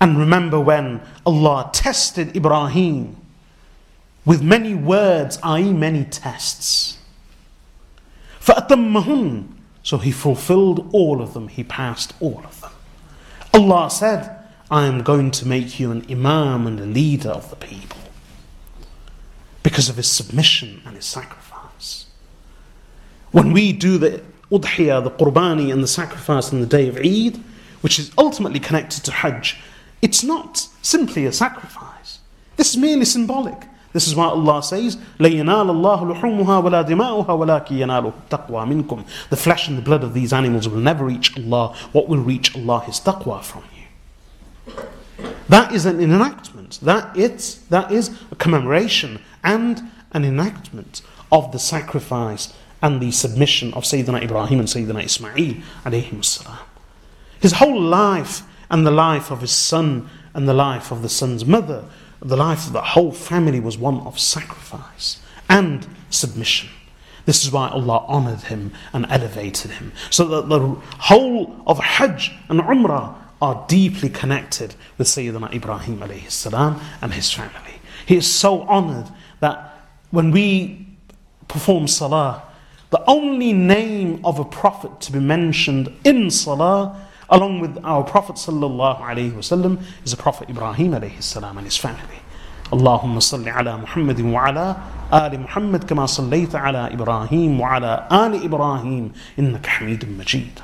And remember when Allah tested Ibrahim with many words, i.e. many tests. فَأَتَمَّهُنْ, so he fulfilled all of them, he passed all of them. Allah said, I am going to make you an imam and a leader of the people, because of his submission and his sacrifice. When we do the udhiyah, the qurbani and the sacrifice on the day of Eid, which is ultimately connected to Hajj, it's not simply a sacrifice. This is merely symbolic. This is why Allah says, لَن يَنَالَ اللَّهُ لُحُومُهَا وَلَا دِمَاؤُهَا وَلَكِنْ يَنَالُهُ التَّقْوَى مِنْكُمْ. The flesh and the blood of these animals will never reach Allah. What will reach Allah is taqwa from you. That is an enactment. That is a commemoration and an enactment of the sacrifice and the submission of Sayyidina Ibrahim and Sayyidina Ismail alayhim salam. His whole life and the life of his son and the life of the son's mother, the life of the whole family was one of sacrifice and submission. This is why Allah honoured him and elevated him. So that the whole of Hajj and Umrah are deeply connected with Sayyidina Ibrahim alayhi salam and his family. He is so honoured that when we perform salah, the only name of a prophet to be mentioned in salah, along with our Prophet sallallahu alaihi wasallam, is the Prophet Ibrahim alayhi salam and his family. Allahumma salli ala Muhammadin wa ala ali Muhammad kama sallaita ala Ibrahim wa ala ali Ibrahim innaka Hamidun Majid.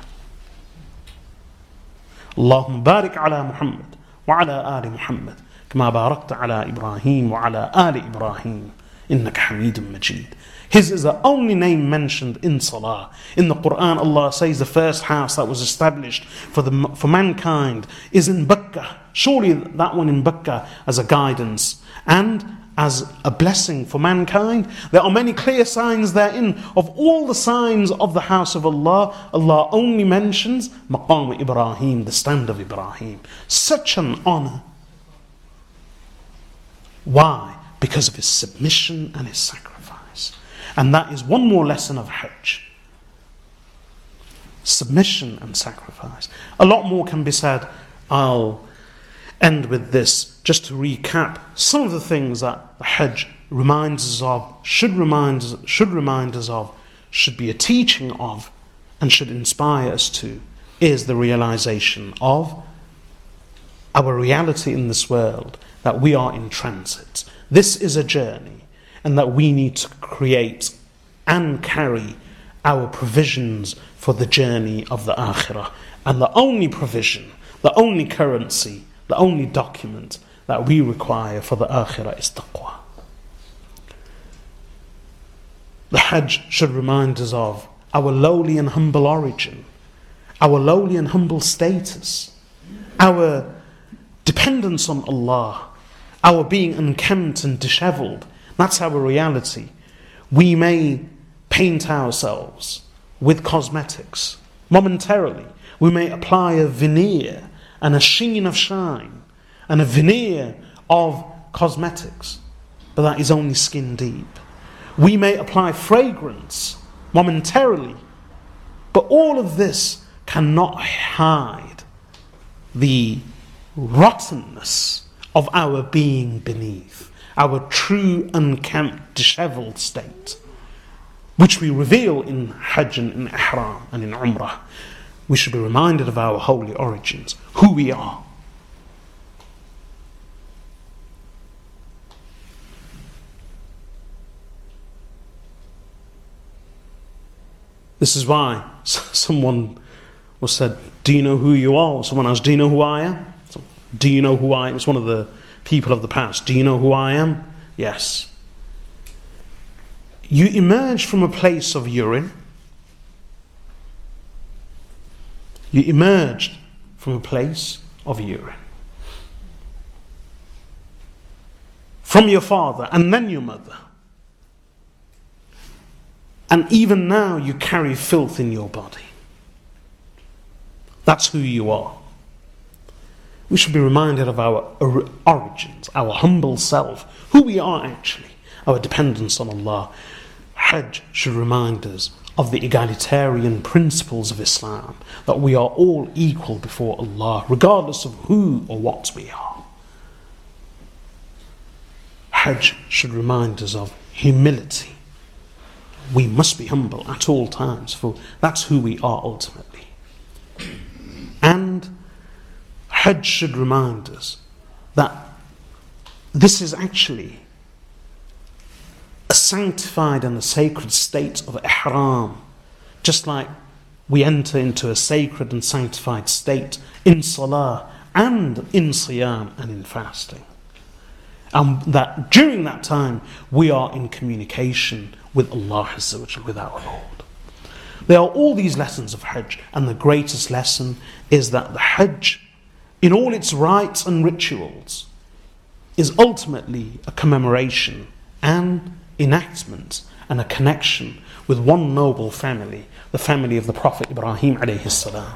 Allahumma barik ala Muhammad wa ala ali Muhammad kama barakta ala Ibrahim wa ala ali Ibrahim innaka Hamidun Majid. His is the only name mentioned in Salah. In the Quran, Allah says the first house that was established for mankind is in Bakkah. Surely that one in Bakkah as a guidance and as a blessing for mankind. There are many clear signs therein. Of all the signs of the house of Allah, Allah only mentions Maqam Ibrahim, the stand of Ibrahim. Such an honor. Why? Because of his submission and his sacrifice. And that is one more lesson of Hajj. Submission and sacrifice. A lot more can be said. I'll end with this, just to recap some of the things that the Hajj reminds us of, should remind us of, should be a teaching of, and should inspire us to, is the realization of our reality in this world, that we are in transit. This is a journey, and that we need to create and carry our provisions for the journey of the Akhirah. And the only provision, the only currency, the only document that we require for the Akhirah is taqwa. The Hajj should remind us of our lowly and humble origin, our lowly and humble status, our dependence on Allah, our being unkempt and dishevelled. That's our reality. We may paint ourselves with cosmetics momentarily. We may apply a veneer and a sheen of shine and a veneer of cosmetics, but that is only skin deep. We may apply fragrance momentarily, but all of this cannot hide the rottenness of our being beneath, our true unkempt, dishevelled state, which we reveal in Hajj and in Ihram and in Umrah. We should be reminded of our holy origins, who we are. This is why someone was said, do you know who you are? Someone asked, do you know who I am? So, do you know who I am? It's one of the people of the past. Do you know who I am? Yes. You emerge from a place of urine. You emerged from a place of urine. From your father and then your mother. And even now you carry filth in your body. That's who you are. We should be reminded of our origins, our humble self, who we are actually, our dependence on Allah, Hajj should remind us of the egalitarian principles of Islam, that we are all equal before Allah, regardless of who or what we are. Hajj should remind us of humility. We must be humble at all times, for that's who we are ultimately. And Hajj should remind us that this is actually a sanctified and a sacred state of ihram, just like we enter into a sacred and sanctified state in salah and in siyam and in fasting. And that during that time we are in communication with Allah Azza wa Jalla, with our Lord. There are all these lessons of Hajj, and the greatest lesson is that the Hajj, in all its rites and rituals, is ultimately a commemoration and enactment and a connection with one noble family, the family of the Prophet Ibrahim alayhi salam.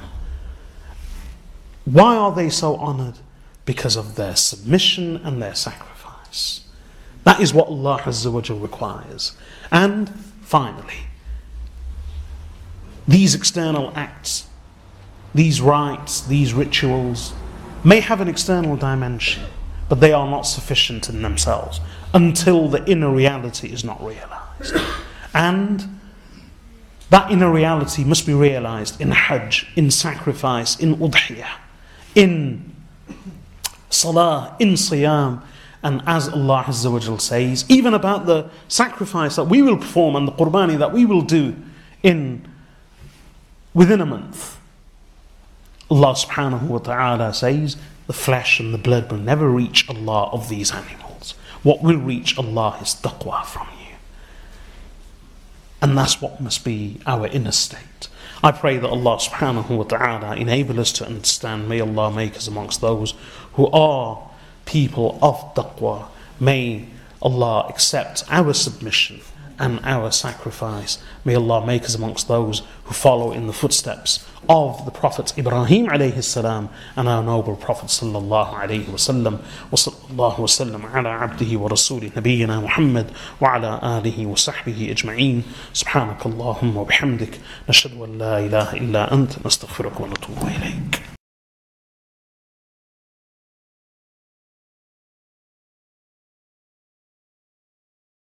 Why are they so honoured? Because of their submission and their sacrifice. That is what Allah Azza wa Jalla requires. And finally, these external acts, these rites, these rituals may have an external dimension, but they are not sufficient in themselves until the inner reality is not realized. And that inner reality must be realized in Hajj, in sacrifice, in udhiyah, in salah, in siyam. And as Allah Azza wa Jal says, even about the sacrifice that we will perform and the qurbani that we will do within a month, Allah subhanahu wa ta'ala says, the flesh and the blood will never reach Allah of these animals. What will reach Allah is taqwa from you. And that's what must be our inner state. I pray that Allah subhanahu wa ta'ala enable us to understand. May Allah make us amongst those who are people of taqwa. May Allah accept our submission and our sacrifice. May Allah make us amongst those who follow in the footsteps of the Prophet Ibrahim alayhi salam and our noble Prophet sallallahu alayhi wa sallam. Wa sallallahu wa sallam ala abdihi wa rasulih nabiyyina Muhammad wa ala alihi wa sahbihi ajma'een. Subhanakallahumma wa bihamdik. Nashhadu an la ilaha illa ant. Nastaghfiruka wa natubu ilayk.